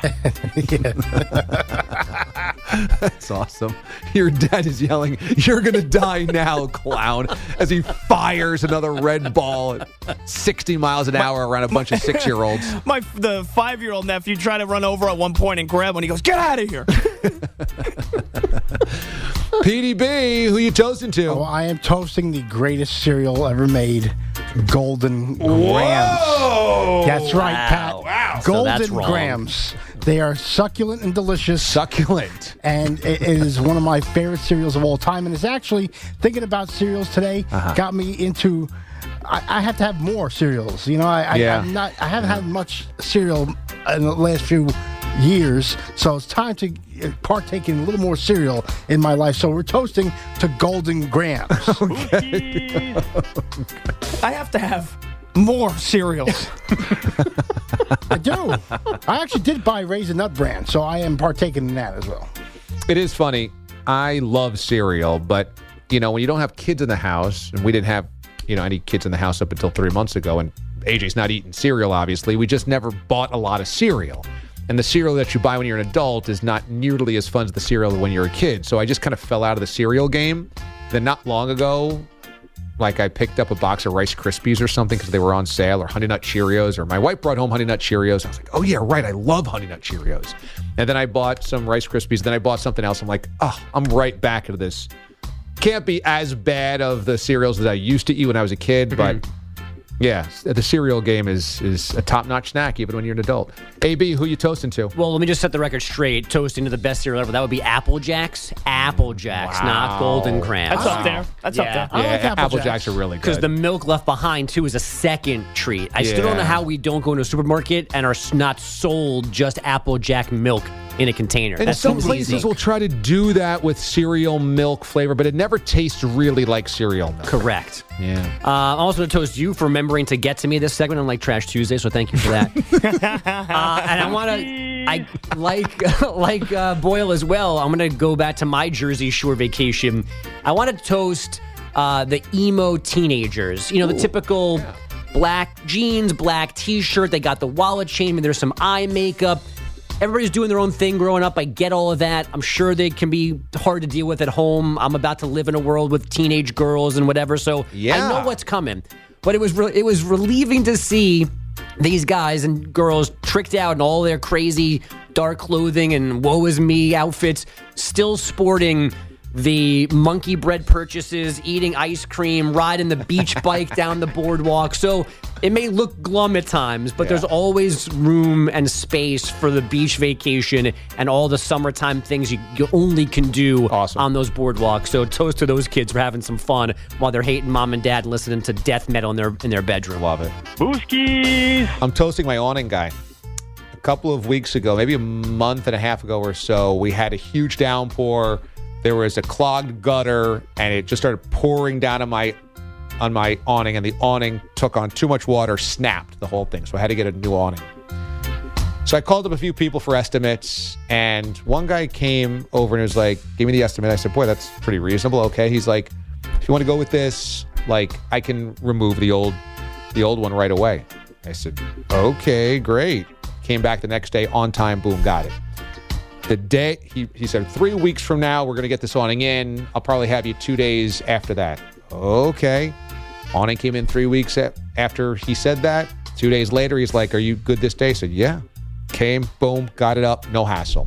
That's awesome. Your dad is yelling, "You're going to die now, clown," as he fires another red ball at sixty miles an hour around a bunch of six-year-olds. My the five-year-old nephew tried to run over at one point and grab one. He goes, "Get out of here." P D B, who you toasting to? Oh, I am toasting the greatest cereal ever made, Golden Grams. Whoa! That's right, Wow. Pat. Wow. So Golden that's wrong. Grams. They are succulent and delicious. Succulent. And it is one of my favorite cereals of all time. And it's actually, thinking about cereals today, Uh-huh. got me into... I, I have to have more cereals. You know, I, I, Yeah. I'm not, I haven't had much cereal in the last few years, so it's time to partake in a little more cereal in my life. So we're toasting to Golden Grams. I have to have more cereals. I do. I actually did buy Raisin Nut Brand, so I am partaking in that as well. It is funny. I love cereal, but, you know, when you don't have kids in the house, and we didn't have, you know, any kids in the house up until three months ago, and A J's not eating cereal, obviously, we just never bought a lot of cereal. And the cereal that you buy when you're an adult is not nearly as fun as the cereal when you're a kid. So I just kind of fell out of the cereal game. Then not long ago, like I picked up a box of Rice Krispies or something because they were on sale, or Honey Nut Cheerios, or my wife brought home Honey Nut Cheerios. I was like, oh yeah, right, I love Honey Nut Cheerios. And then I bought some Rice Krispies. Then I bought something else. I'm like, oh, I'm right back into this. Can't be as bad of the cereals as I used to eat when I was a kid, but yeah, the cereal game is is a top-notch snack even when you're an adult. A B, who you toasting to? Well, let me just set the record straight. Toasting to the best cereal ever. That would be Apple Jacks. Apple Jacks, Wow. not Golden Grams. That's up there. That's yeah. up there. I Yeah, like Apple Apple Jacks. Jacks are really good. Because the milk left behind, too, is a second treat. I still don't know Yeah. how we don't go into a supermarket and are s- not sold just Apple Jack milk in a container. And that some places easy. will try to do that with cereal milk flavor, but it never tastes really like cereal milk. Correct. Yeah. Uh, I'm also going to toast you for remembering to get to me this segment, unlike Trash Tuesday, so thank you for that. uh, and I want to, I like like uh, Boyle as well, I'm going to go back to my Jersey Shore vacation. I want to toast uh, the emo teenagers. You know, the Ooh, typical yeah. black jeans, black T-shirt. They got the wallet chain, and there's some eye makeup. Everybody's doing their own thing growing up. I get all of that. I'm sure they can be hard to deal with at home. I'm about to live in a world with teenage girls and whatever, so yeah. I know what's coming. But it was re- it was relieving to see these guys and girls tricked out in all their crazy dark clothing and woe is me outfits, still sporting the monkey bread purchases, eating ice cream, riding the beach bike down the boardwalk. So it may look glum at times, but yeah. there's always room and space for the beach vacation and all the summertime things you, you only can do awesome. on those boardwalks. So toast to those kids for having some fun while they're hating mom and dad and listening to death metal in their in their bedroom. Love it. Booskies! I'm toasting my awning guy. A couple of weeks ago, maybe a month and a half ago or so, we had a huge downpour. There was a clogged gutter, and it just started pouring down on my on my awning, and the awning took on too much water, snapped the whole thing. So I had to get a new awning. So I called up a few people for estimates, and one guy came over and was like, give me the estimate. I said, boy, that's pretty reasonable. Okay. He's like, if you want to go with this, like, I can remove the old the old one right away. I said, okay, great. Came back the next day, on time, boom, got it. The day, he, he said, three weeks from now, we're going to get this awning in. I'll probably have you two days after that. Okay. Awning came in three weeks after he said that. Two days later, he's like, are you good this day? I said, yeah. Came, boom, got it up, no hassle.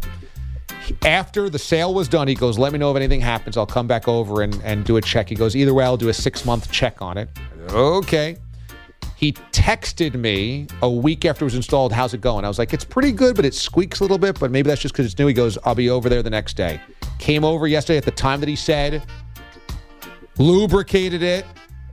After the sale was done, he goes, let me know if anything happens. I'll come back over and, and do a check. He goes, either way, I'll do a six-month check on it. Okay. He texted me a week after it was installed, how's it going? I was like, it's pretty good, but it squeaks a little bit, but maybe that's just because it's new. He goes, I'll be over there the next day. Came over yesterday at the time that he said, lubricated it,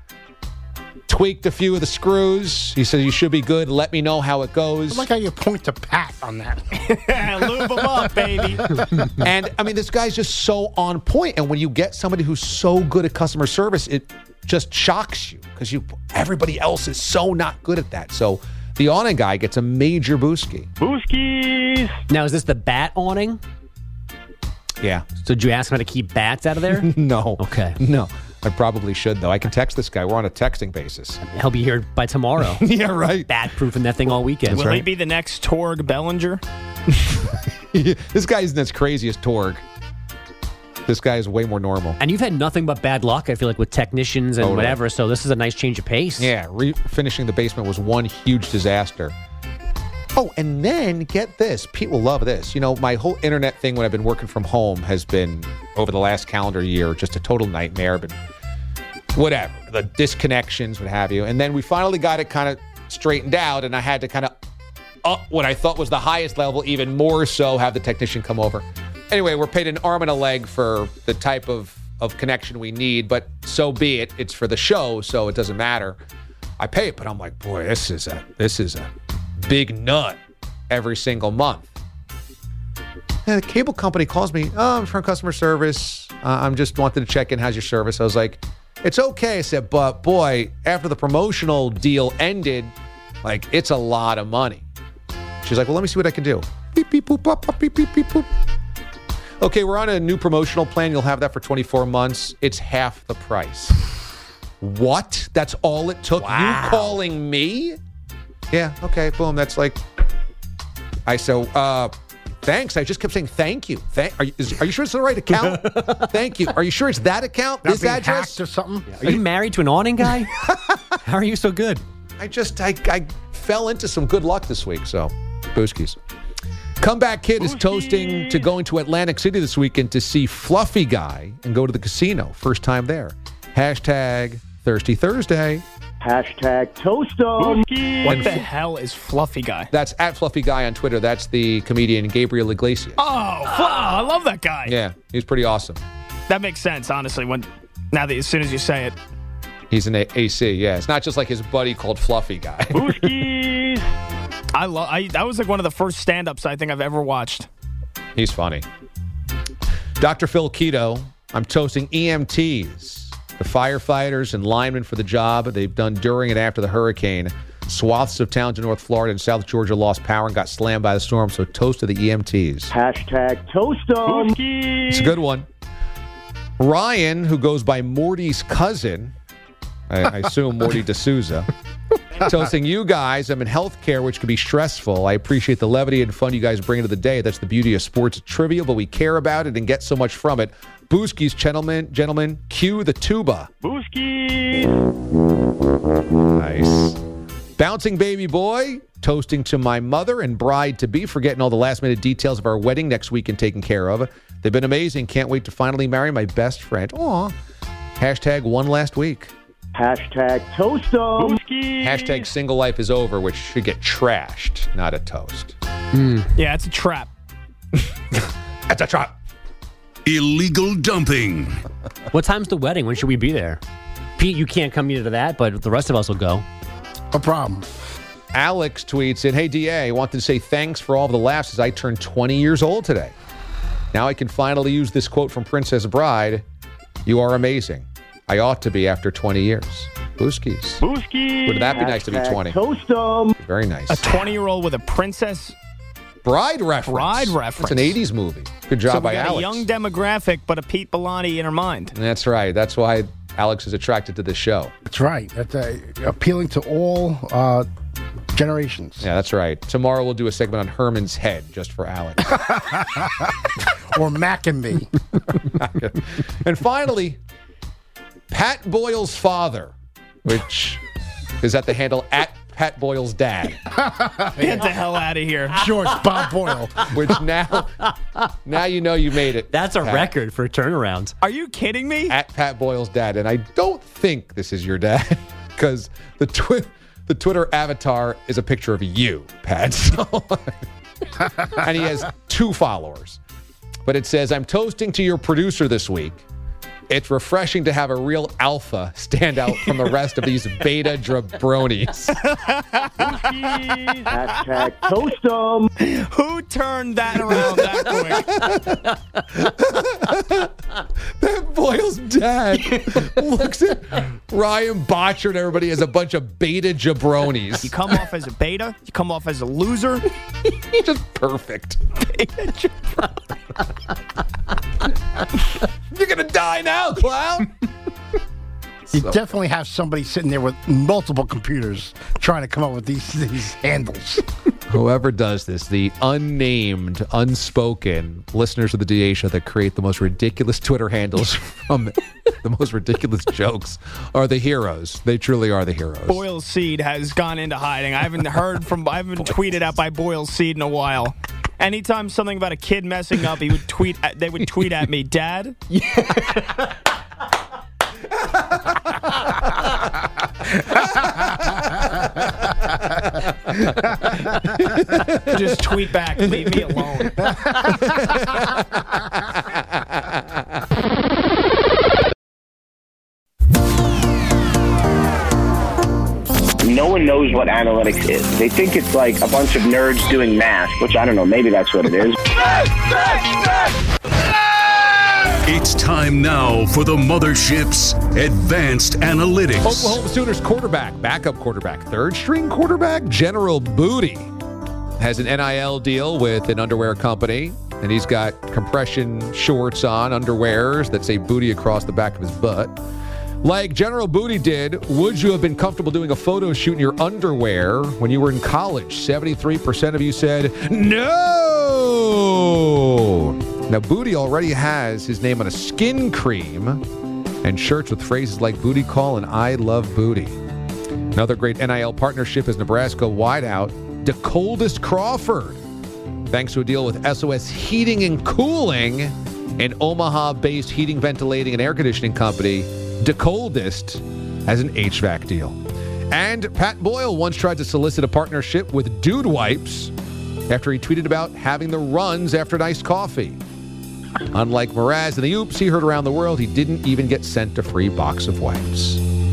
tweaked a few of the screws. He said, you should be good. Let me know how it goes. I like how you point to Pat on that. Lube them up, baby. And, I mean, this guy's just so on point. And when you get somebody who's so good at customer service, it just shocks you because you everybody else is so not good at that. So the awning guy gets a major booski. Booskies! Now, is this the bat awning? Yeah. So did you ask him how to keep bats out of there? No. Okay. No. I probably should, though. I can text this guy. We're on a texting basis. He'll be here by tomorrow. Yeah, right. Bat-proofing that thing all weekend. Will right. he be the next Torg Bellinger? This guy isn't as crazy as Torg. This guy is way more normal. And you've had nothing but bad luck, I feel like, with technicians and totally. whatever, so this is a nice change of pace. Yeah, re- finishing the basement was one huge disaster. Oh, and then, get this. Pete will love this. You know, my whole internet thing when I've been working from home has been, over the last calendar year, just a total nightmare. But whatever. The disconnections, what have you. And then we finally got it kind of straightened out, and I had to kind of up what I thought was the highest level, even more so, have the technician come over. Anyway, we're paid an arm and a leg for the type of, of connection we need, but so be it. It's for the show, so it doesn't matter. I pay it, but I'm like, boy, this is a this is a big nut every single month. And the cable company calls me, oh, I'm from customer service. Uh, I'm just wanted to check in. How's your service? I was like, it's okay. I said, but boy, after the promotional deal ended, like, it's a lot of money. She's like, well, let me see what I can do. Beep, beep, boop, pop, pop, beep, beep, beep, boop. Okay, we're on a new promotional plan. You'll have that for twenty-four months. It's half the price. What? That's all it took? Wow. You calling me? Yeah, okay, boom. That's like, I so, uh, thanks. I just kept saying thank you. Thank. Are you, is, are you sure it's the right account? Thank you. Are you sure it's that account? Not This being address? hacked or something? Yeah. Are you married to an awning guy? How are you so good? I just, I, I fell into some good luck this week, so, booskies. Comeback Kid is toasting to going to Atlantic City this weekend to see Fluffy Guy and go to the casino. First time there. Hashtag Thirsty Thursday. Hashtag toast 'em. What the hell is Fluffy Guy? That's at Fluffy Guy on Twitter. That's the comedian Gabriel Iglesias. Oh, oh, I love that guy. Yeah, he's pretty awesome. That makes sense, honestly, when now that as soon as you say it. He's an A C, yeah. It's not just like his buddy called Fluffy Guy. Booskies. I love. I that was like one of the first stand-ups I think I've ever watched. He's funny. Doctor Phil Keto, I'm toasting E M Ts, the firefighters and linemen for the job they've done during and after the hurricane. Swaths of towns in North Florida and South Georgia lost power and got slammed by the storm, so toast to the E M Ts. Hashtag toast 'em. It's a good one. Ryan, who goes by Morty's cousin, I, I assume Morty D'Souza, toasting you guys. I'm in healthcare, which can be stressful. I appreciate the levity and fun you guys bring into the day. That's the beauty of sports. It's trivial, but we care about it and get so much from it. Booskies, gentlemen, gentlemen, cue the tuba. Booski! Nice. Bouncing baby boy, toasting to my mother and bride-to-be for getting all the last-minute details of our wedding next week and taken care of. They've been amazing. Can't wait to finally marry my best friend. Aw. Hashtag one last week. Hashtag toast 'em. Hashtag single life is over, which should get trashed, not a toast. Mm. Yeah, it's a trap. It's a trap. Illegal dumping. What time's the wedding? When should we be there? Pete, you can't come either to that, but the rest of us will go. No problem. Alex tweets in, hey, D A, I wanted to say thanks for all of the laughs as I turned twenty years old today. Now I can finally use this quote from Princess Bride. You are amazing. I ought to be after twenty years. Booskies. Booskies. Wouldn't that be nice to be twenty? Toast 'em. Very nice. A twenty-year-old with a Princess Bride reference. Bride reference. It's an eighties movie. Good job so we by got Alex. a young demographic, but a Pete Bellani in her mind. That's right. That's why Alex is attracted to this show. That's right. That's uh, appealing to all uh, generations. Yeah, that's right. Tomorrow we'll do a segment on Herman's head just for Alex. Or Mac and me. And finally, Pat Boyle's father, which is at the handle at Pat Boyle's dad. Get the hell out of here. Sure, it's Bob Boyle. Which now, now you know you made it. That's a Pat. record for turnaround. Are you kidding me? At Pat Boyle's dad. And I don't think this is your dad because the, twi- the Twitter avatar is a picture of you, Pat. So and he has two followers. But it says, I'm toasting to your producer this week. It's refreshing to have a real alpha stand out from the rest of these beta jabronis. Hashtag toast 'em. Who turned that around that quick? That Boyle's dad looks at Ryan Botcher and everybody as a bunch of beta jabronis. You come off as a beta. You come off as a loser. Just perfect. Beta jabroni. You're going to die now, clown. You So- definitely have somebody sitting there with multiple computers trying to come up with these these handles. Whoever does this, the unnamed, unspoken listeners of the D A show that create the most ridiculous Twitter handles from the most ridiculous jokes are the heroes. They truly are the heroes. Boyle's Seed has gone into hiding. I haven't heard from, I haven't tweeted out by Boyle's Seed in a while. Anytime something about a kid messing up, he would tweet. At, they would tweet at me, Dad. Just tweet back. Leave me alone. No one knows what analytics is. They think it's like a bunch of nerds doing math, which I don't know, maybe that's what it is. It's time now for the Mothership's Advanced Analytics. Oklahoma Sooners quarterback, backup quarterback, third string quarterback, General Booty, has an N I L deal with an underwear company, and he's got compression shorts on, underwears that say booty across the back of his butt. Like General Booty did, would you have been comfortable doing a photo shoot in your underwear when you were in college? seventy-three percent of you said no. Now, Booty already has his name on a skin cream and shirts with phrases like booty call and I love booty. Another great N I L partnership is Nebraska wideout DeColdest Crawford. Thanks to a deal with S O S Heating and Cooling, an Omaha-based heating, ventilating, and air conditioning company, DeColdest has an H V A C deal. And Pat Boyle once tried to solicit a partnership with Dude Wipes after he tweeted about having the runs after an iced coffee. Unlike Mraz and the Oops he heard around the world, he didn't even get sent a free box of wipes.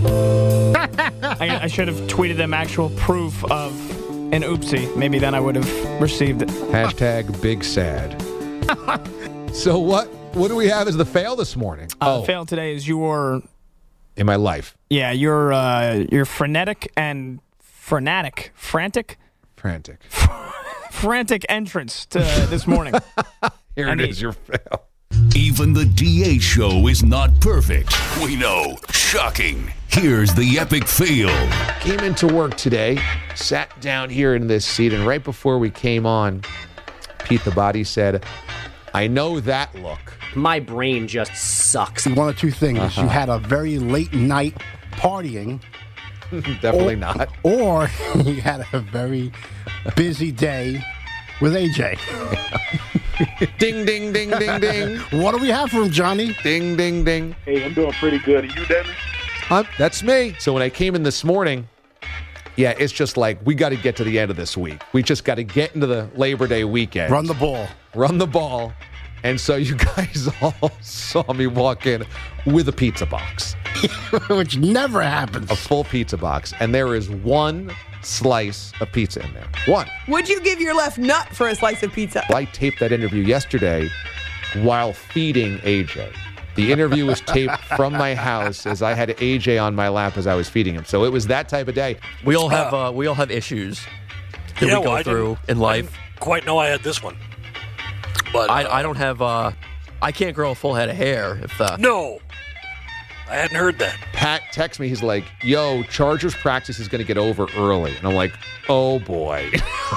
I, I should have tweeted them actual proof of an oopsie. Maybe then I would have received it. Hashtag big sad. So what what do we have as the fail this morning? Uh, oh, fail today is your in my life. yeah your uh, your frenetic and frenetic frantic Frantic. frantic entrance to this morning. Here And it he- is, your fail. Even the D A show is not perfect. We know. Shocking. Here's the epic fail. Came into work today, sat down here in this seat, and right before we came on, Pete the Body said, I know that look. My brain just sucks. One of two things. Uh-huh. You had a very late night partying. Definitely or, not. Or you had a very busy day with A J. Ding, ding, ding, ding, ding. What do we have for him, Johnny? Ding, ding, ding. Hey, I'm doing pretty good. Are you, Dennis? Uh, that's me. So when I came in this morning, yeah, it's just like, we got to get to the end of this week. We just got to get into the Labor Day weekend. Run the ball. Run the ball. And so you guys all saw me walk in with a pizza box. Which never happens. A full pizza box. And there is one slice of pizza in there. One. Would you give your left nut for a slice of pizza? I taped that interview yesterday while feeding A J. The interview was taped from my house as I had A J on my lap as I was feeding him. So it was that type of day. We all have uh, we all have issues that Yeah, we go well, I through didn't- in I life. didn't quite know I had this one. But I, uh, I don't have. Uh, I can't grow a full head of hair. If uh, No, I hadn't heard that. Pat texts me. He's like, yo, Chargers practice is going to get over early. And I'm like, oh, boy.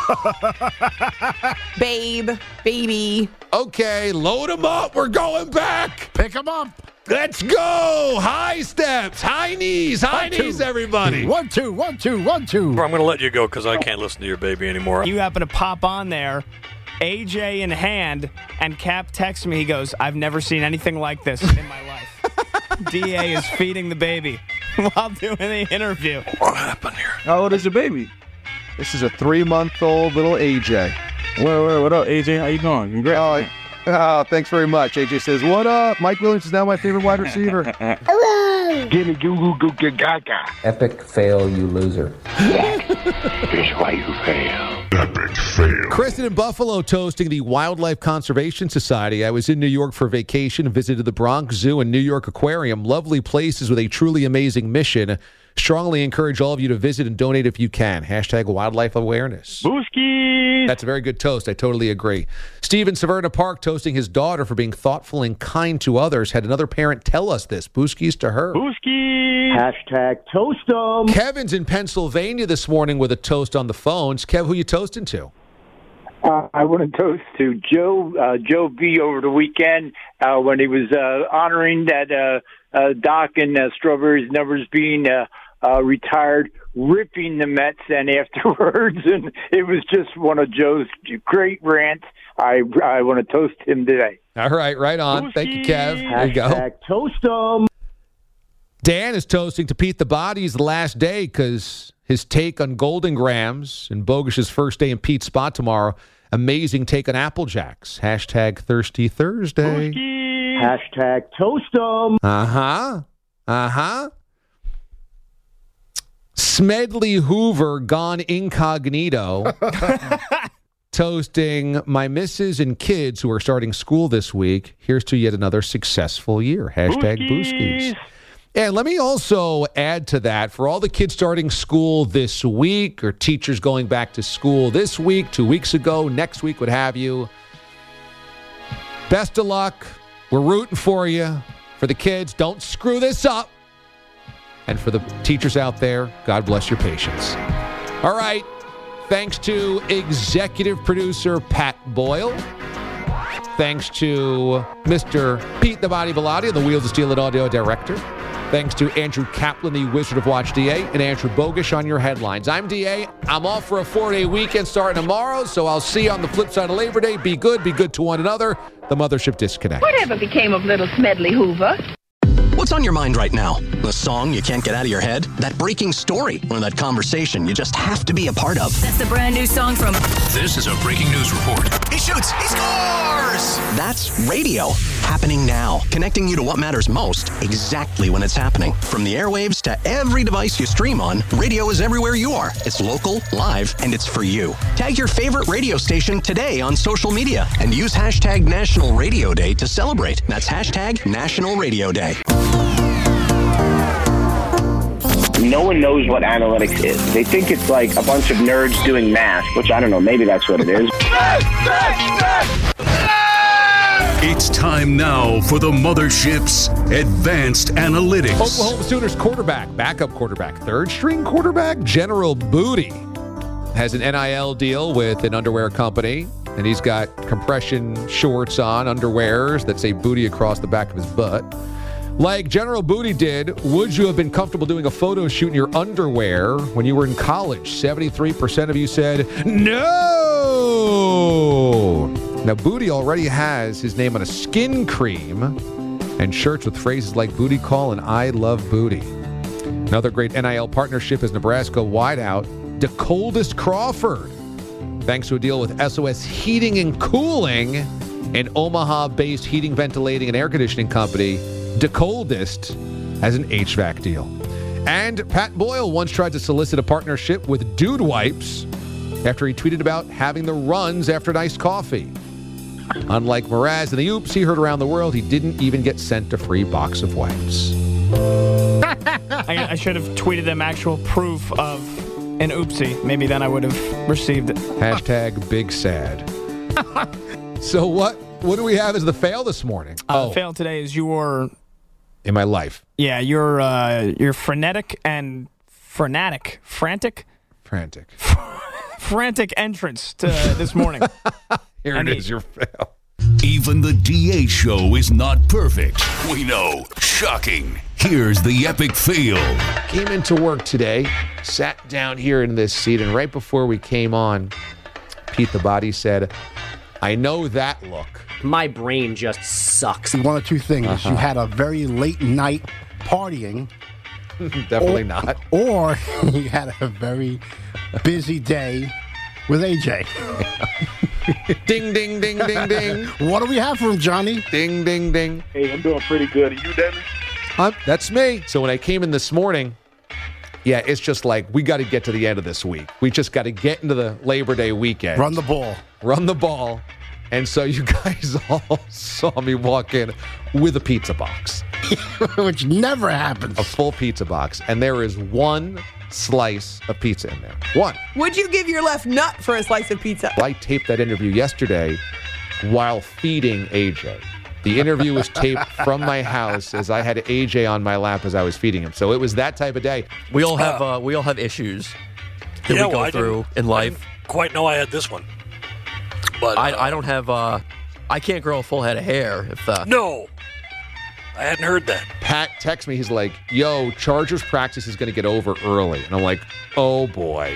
Babe, baby. Okay, load him up. We're going back. Pick him up. Let's go. High steps, high knees, high One, two. knees, everybody. One, two, one, two, one, two. I'm going to let you go because I can't listen to your baby anymore. You happen to pop on there, A J in hand, and Cap texts me. He goes, I've never seen anything like this in my life. D A is feeding the baby while doing the interview. What happened here? How old is your baby? This is a three-month-old little A J. What, what, what up, A J? How you doing? Congrats. Oh, oh, thanks very much. A J says, what up? Mike Williams is now my favorite wide receiver. Hello. Gimme goo goo goo goo gaga. Epic fail, you loser. Here's why you fail. Epic fail. Kristen in Buffalo toasting the Wildlife Conservation Society. I was in New York for vacation, visited the Bronx Zoo and New York Aquarium. Lovely places with a truly amazing mission. Strongly encourage all of you to visit and donate if you can. Hashtag wildlife awareness. Booskies. That's a very good toast. I totally agree. Steve in Severna Park toasting his daughter for being thoughtful and kind to others. Had another parent tell us this. Booskies to her. Booskies. Hashtag toast 'em. Kevin's in Pennsylvania this morning with a toast on the phones. Kev, who you toasting to? Uh, I want to toast to Joe uh, Joe B over the weekend uh, when he was uh, honoring that uh, uh, Doc and uh, Strawberry's numbers being uh, uh, retired, ripping the Mets and afterwards, and it was just one of Joe's great rants. I I want to toast him today. All right, right on. Thank you, Kev. There you go. Hashtag toast 'em. Dan is toasting to Pete the Body's last day because his take on Golden Grams and Bogus's first day in Pete's spot tomorrow. Amazing take on Apple Jacks. Hashtag Thirsty Thursday. Hashtag toast 'em. Uh-huh. Uh-huh. Smedley Hoover gone incognito. Toasting my missus and kids who are starting school this week. Here's to yet another successful year. Hashtag Booskies. And let me also add to that, for all the kids starting school this week or teachers going back to school this week, two weeks ago, next week, what have you, best of luck. We're rooting for you. For the kids, don't screw this up. And for the teachers out there, God bless your patience. All right. Thanks to executive producer Pat Boyle. Thanks to Mister Pete the Body Bellotti, the Wheels of Steel and audio director. Thanks to Andrew Kaplan, the Wizard of Watch D A, and Andrew Bogusch on your headlines. I'm D A. I'm off for a four-day weekend starting tomorrow, so I'll see you on the flip side of Labor Day. Be good, be good to one another. The Mothership Disconnect. Whatever became of little Smedley Hoover? What's on your mind right now? The song you can't get out of your head? That breaking story? Or that conversation you just have to be a part of? That's the brand new song from... This is a breaking news report. He shoots! He scores! That's radio. Happening now. Connecting you to what matters most exactly when it's happening. From the airwaves to every device you stream on, radio is everywhere you are. It's local, live, and it's for you. Tag your favorite radio station today on social media and use hashtag National Radio Day to celebrate. That's hashtag National Radio Day. No one knows what analytics is. They think it's like a bunch of nerds doing math, which I don't know, maybe that's what it is. It's time now for the Mothership's Advanced Analytics. Oklahoma Sooners quarterback, backup quarterback, third string quarterback, General Booty, has an N I L deal with an underwear company, and he's got compression shorts on, underwears that say booty across the back of his butt. Like General Booty did, would you have been comfortable doing a photo shoot in your underwear when you were in college? seventy-three percent of you said no. Now, Booty already has his name on a skin cream and shirts with phrases like booty call and I love booty. Another great N I L partnership is Nebraska wideout DeColdest Crawford. Thanks to a deal with S O S Heating and Cooling, an Omaha-based heating, ventilating, and air conditioning company, DeColdest has an H V A C deal. And Pat Boyle once tried to solicit a partnership with Dude Wipes after he tweeted about having the runs after an iced coffee. Unlike Mraz and the Oops he heard around the world, he didn't even get sent a free box of wipes. I, I should have tweeted them actual proof of an oopsie. Maybe then I would have received it. Hashtag big sad. So what what do we have as the fail this morning? Uh, oh, the fail today is your... in my life. Yeah, you're, uh, you're frenetic and frenetic. Frantic? Frantic. Frantic entrance to this morning. Here I it need- is, your fail. Even the D A show is not perfect. We know. Shocking. Here's the epic fail. Came into work today, sat down here in this seat, and right before we came on, Pete the Body said, I know that look. My brain just sucks. One of two things. Uh-huh. You had a very late night partying. Definitely or, not. Or you had a very busy day with A J. Ding, ding, ding, ding, ding. What do we have for him, Johnny? Ding, ding, ding. Hey, I'm doing pretty good. Are you, Dennis? Uh, that's me. So when I came in this morning, yeah, it's just like, we got to get to the end of this week. We just got to get into the Labor Day weekend. Run the ball. Run the ball. And so you guys all saw me walk in with a pizza box. Which never happens. A full pizza box. And there is one slice of pizza in there. One. Would you give your left nut for a slice of pizza? I taped that interview yesterday while feeding A J. The interview was taped from my house as I had A J on my lap as I was feeding him. So it was that type of day. We all have uh, we all have issues that Yeah, we go well, I through didn't- in I life. didn't quite know I had this one. But I, uh, I don't have. Uh, I can't grow a full head of hair. If uh, No. I hadn't heard that. Pat texts me. He's like, yo, Chargers practice is going to get over early. And I'm like, oh, boy.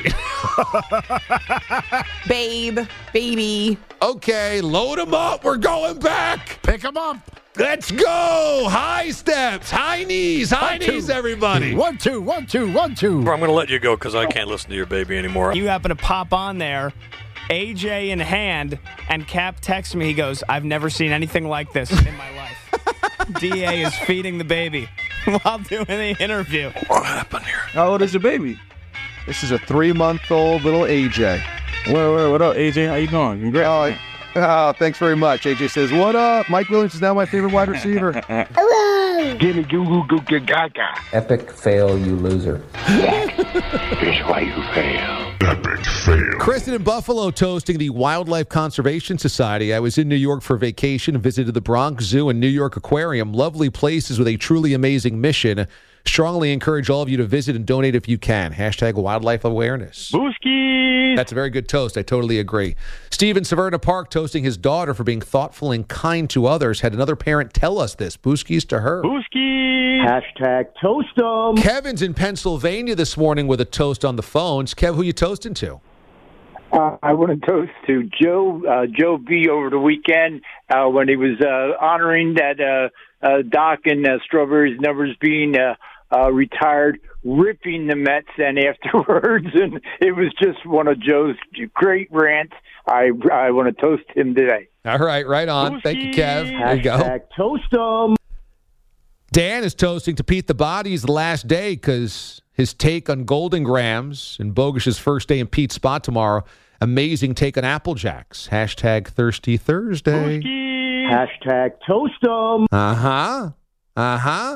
Babe, baby. Okay, load them up. We're going back. Pick him up. Let's go. High steps, high knees, high One, two. knees, everybody. One, two, one, two, one, two. I'm going to let you go because I can't listen to your baby anymore. You happen to pop on there, A J in hand, and Cap texts me. He goes, I've never seen anything like this in my life. D A is feeding the baby while doing the interview. What happened here? How old is your baby? This is a three-month-old little A J. Wait, wait, what up, A J? How you doing? Congrats. Oh, oh, thanks very much. A J says, what up? Mike Williams is now my favorite wide receiver. Hello. Gimme goo goo goo goo gaga. Epic fail, you loser. Here's why you fail. Epic fail. Kristen in Buffalo toasting the Wildlife Conservation Society. I was in New York for vacation, visited the Bronx Zoo and New York Aquarium. Lovely places with a truly amazing mission. Strongly encourage all of you to visit and donate if you can. Hashtag wildlife awareness. Booski. That's a very good toast. I totally agree. Steve in Severna Park toasting his daughter for being thoughtful and kind to others. Had another parent tell us this. Booskies to her. Booski. Hashtag toast 'em. Kevin's in Pennsylvania this morning with a toast on the phones. Kev, who you toasting to? Uh, I want to toast to Joe uh, Joe B over the weekend uh, when he was uh, honoring that uh, uh, Doc and uh, Strawberry's numbers being uh, uh, retired, ripping the Mets, and afterwards, and it was just one of Joe's great rants. I I want to toast him today. All right, right on. Thank you, Kev. There you go. Hashtag toast 'em. Dan is toasting to Pete the Body's last day because his take on Golden Grams and Bogish's first day in Pete's spot tomorrow. Amazing take on Apple Jacks. Hashtag Thirsty Thursday. Hashtag toast 'em. Uh-huh. Uh-huh.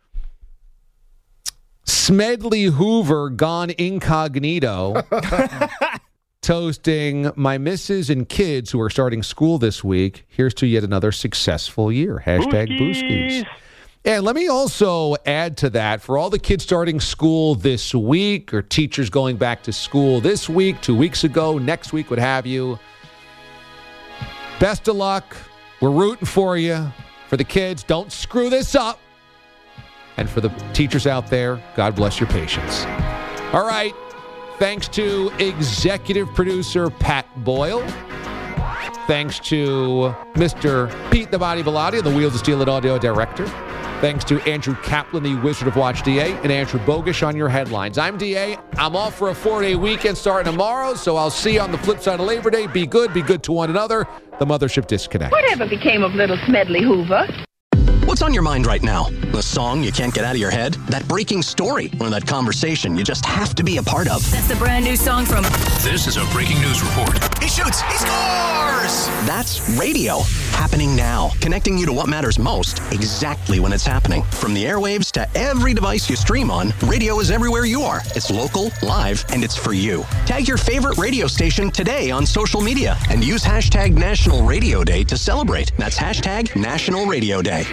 Smedley Hoover gone incognito. Toasting my missus and kids who are starting school this week. Here's to yet another successful year. Hashtag Booskies. And let me also add to that, for all the kids starting school this week or teachers going back to school this week, two weeks ago, next week, what have you, best of luck. We're rooting for you. For the kids, don't screw this up. And for the teachers out there, God bless your patience. All right. Thanks to executive producer Pat Boyle. Thanks to Mister Pete the Body Bellotti, the Wheels of Steel and audio director. Thanks to Andrew Kaplan, the Wizard of Watch D A, and Andrew Bogish on your headlines. I'm D A. I'm off for a four-day weekend starting tomorrow, so I'll see you on the flip side of Labor Day. Be good. Be good to one another. The Mothership Disconnect. Whatever became of little Smedley Hoover? What's on your mind right now? The song you can't get out of your head? That breaking story? Or that conversation you just have to be a part of? That's the brand new song from... This is a breaking news report. He shoots! He scores! That's radio. Happening now. Connecting you to what matters most exactly when it's happening. From the airwaves to every device you stream on, radio is everywhere you are. It's local, live, and it's for you. Tag your favorite radio station today on social media and use hashtag National Radio Day to celebrate. That's hashtag National Radio Day.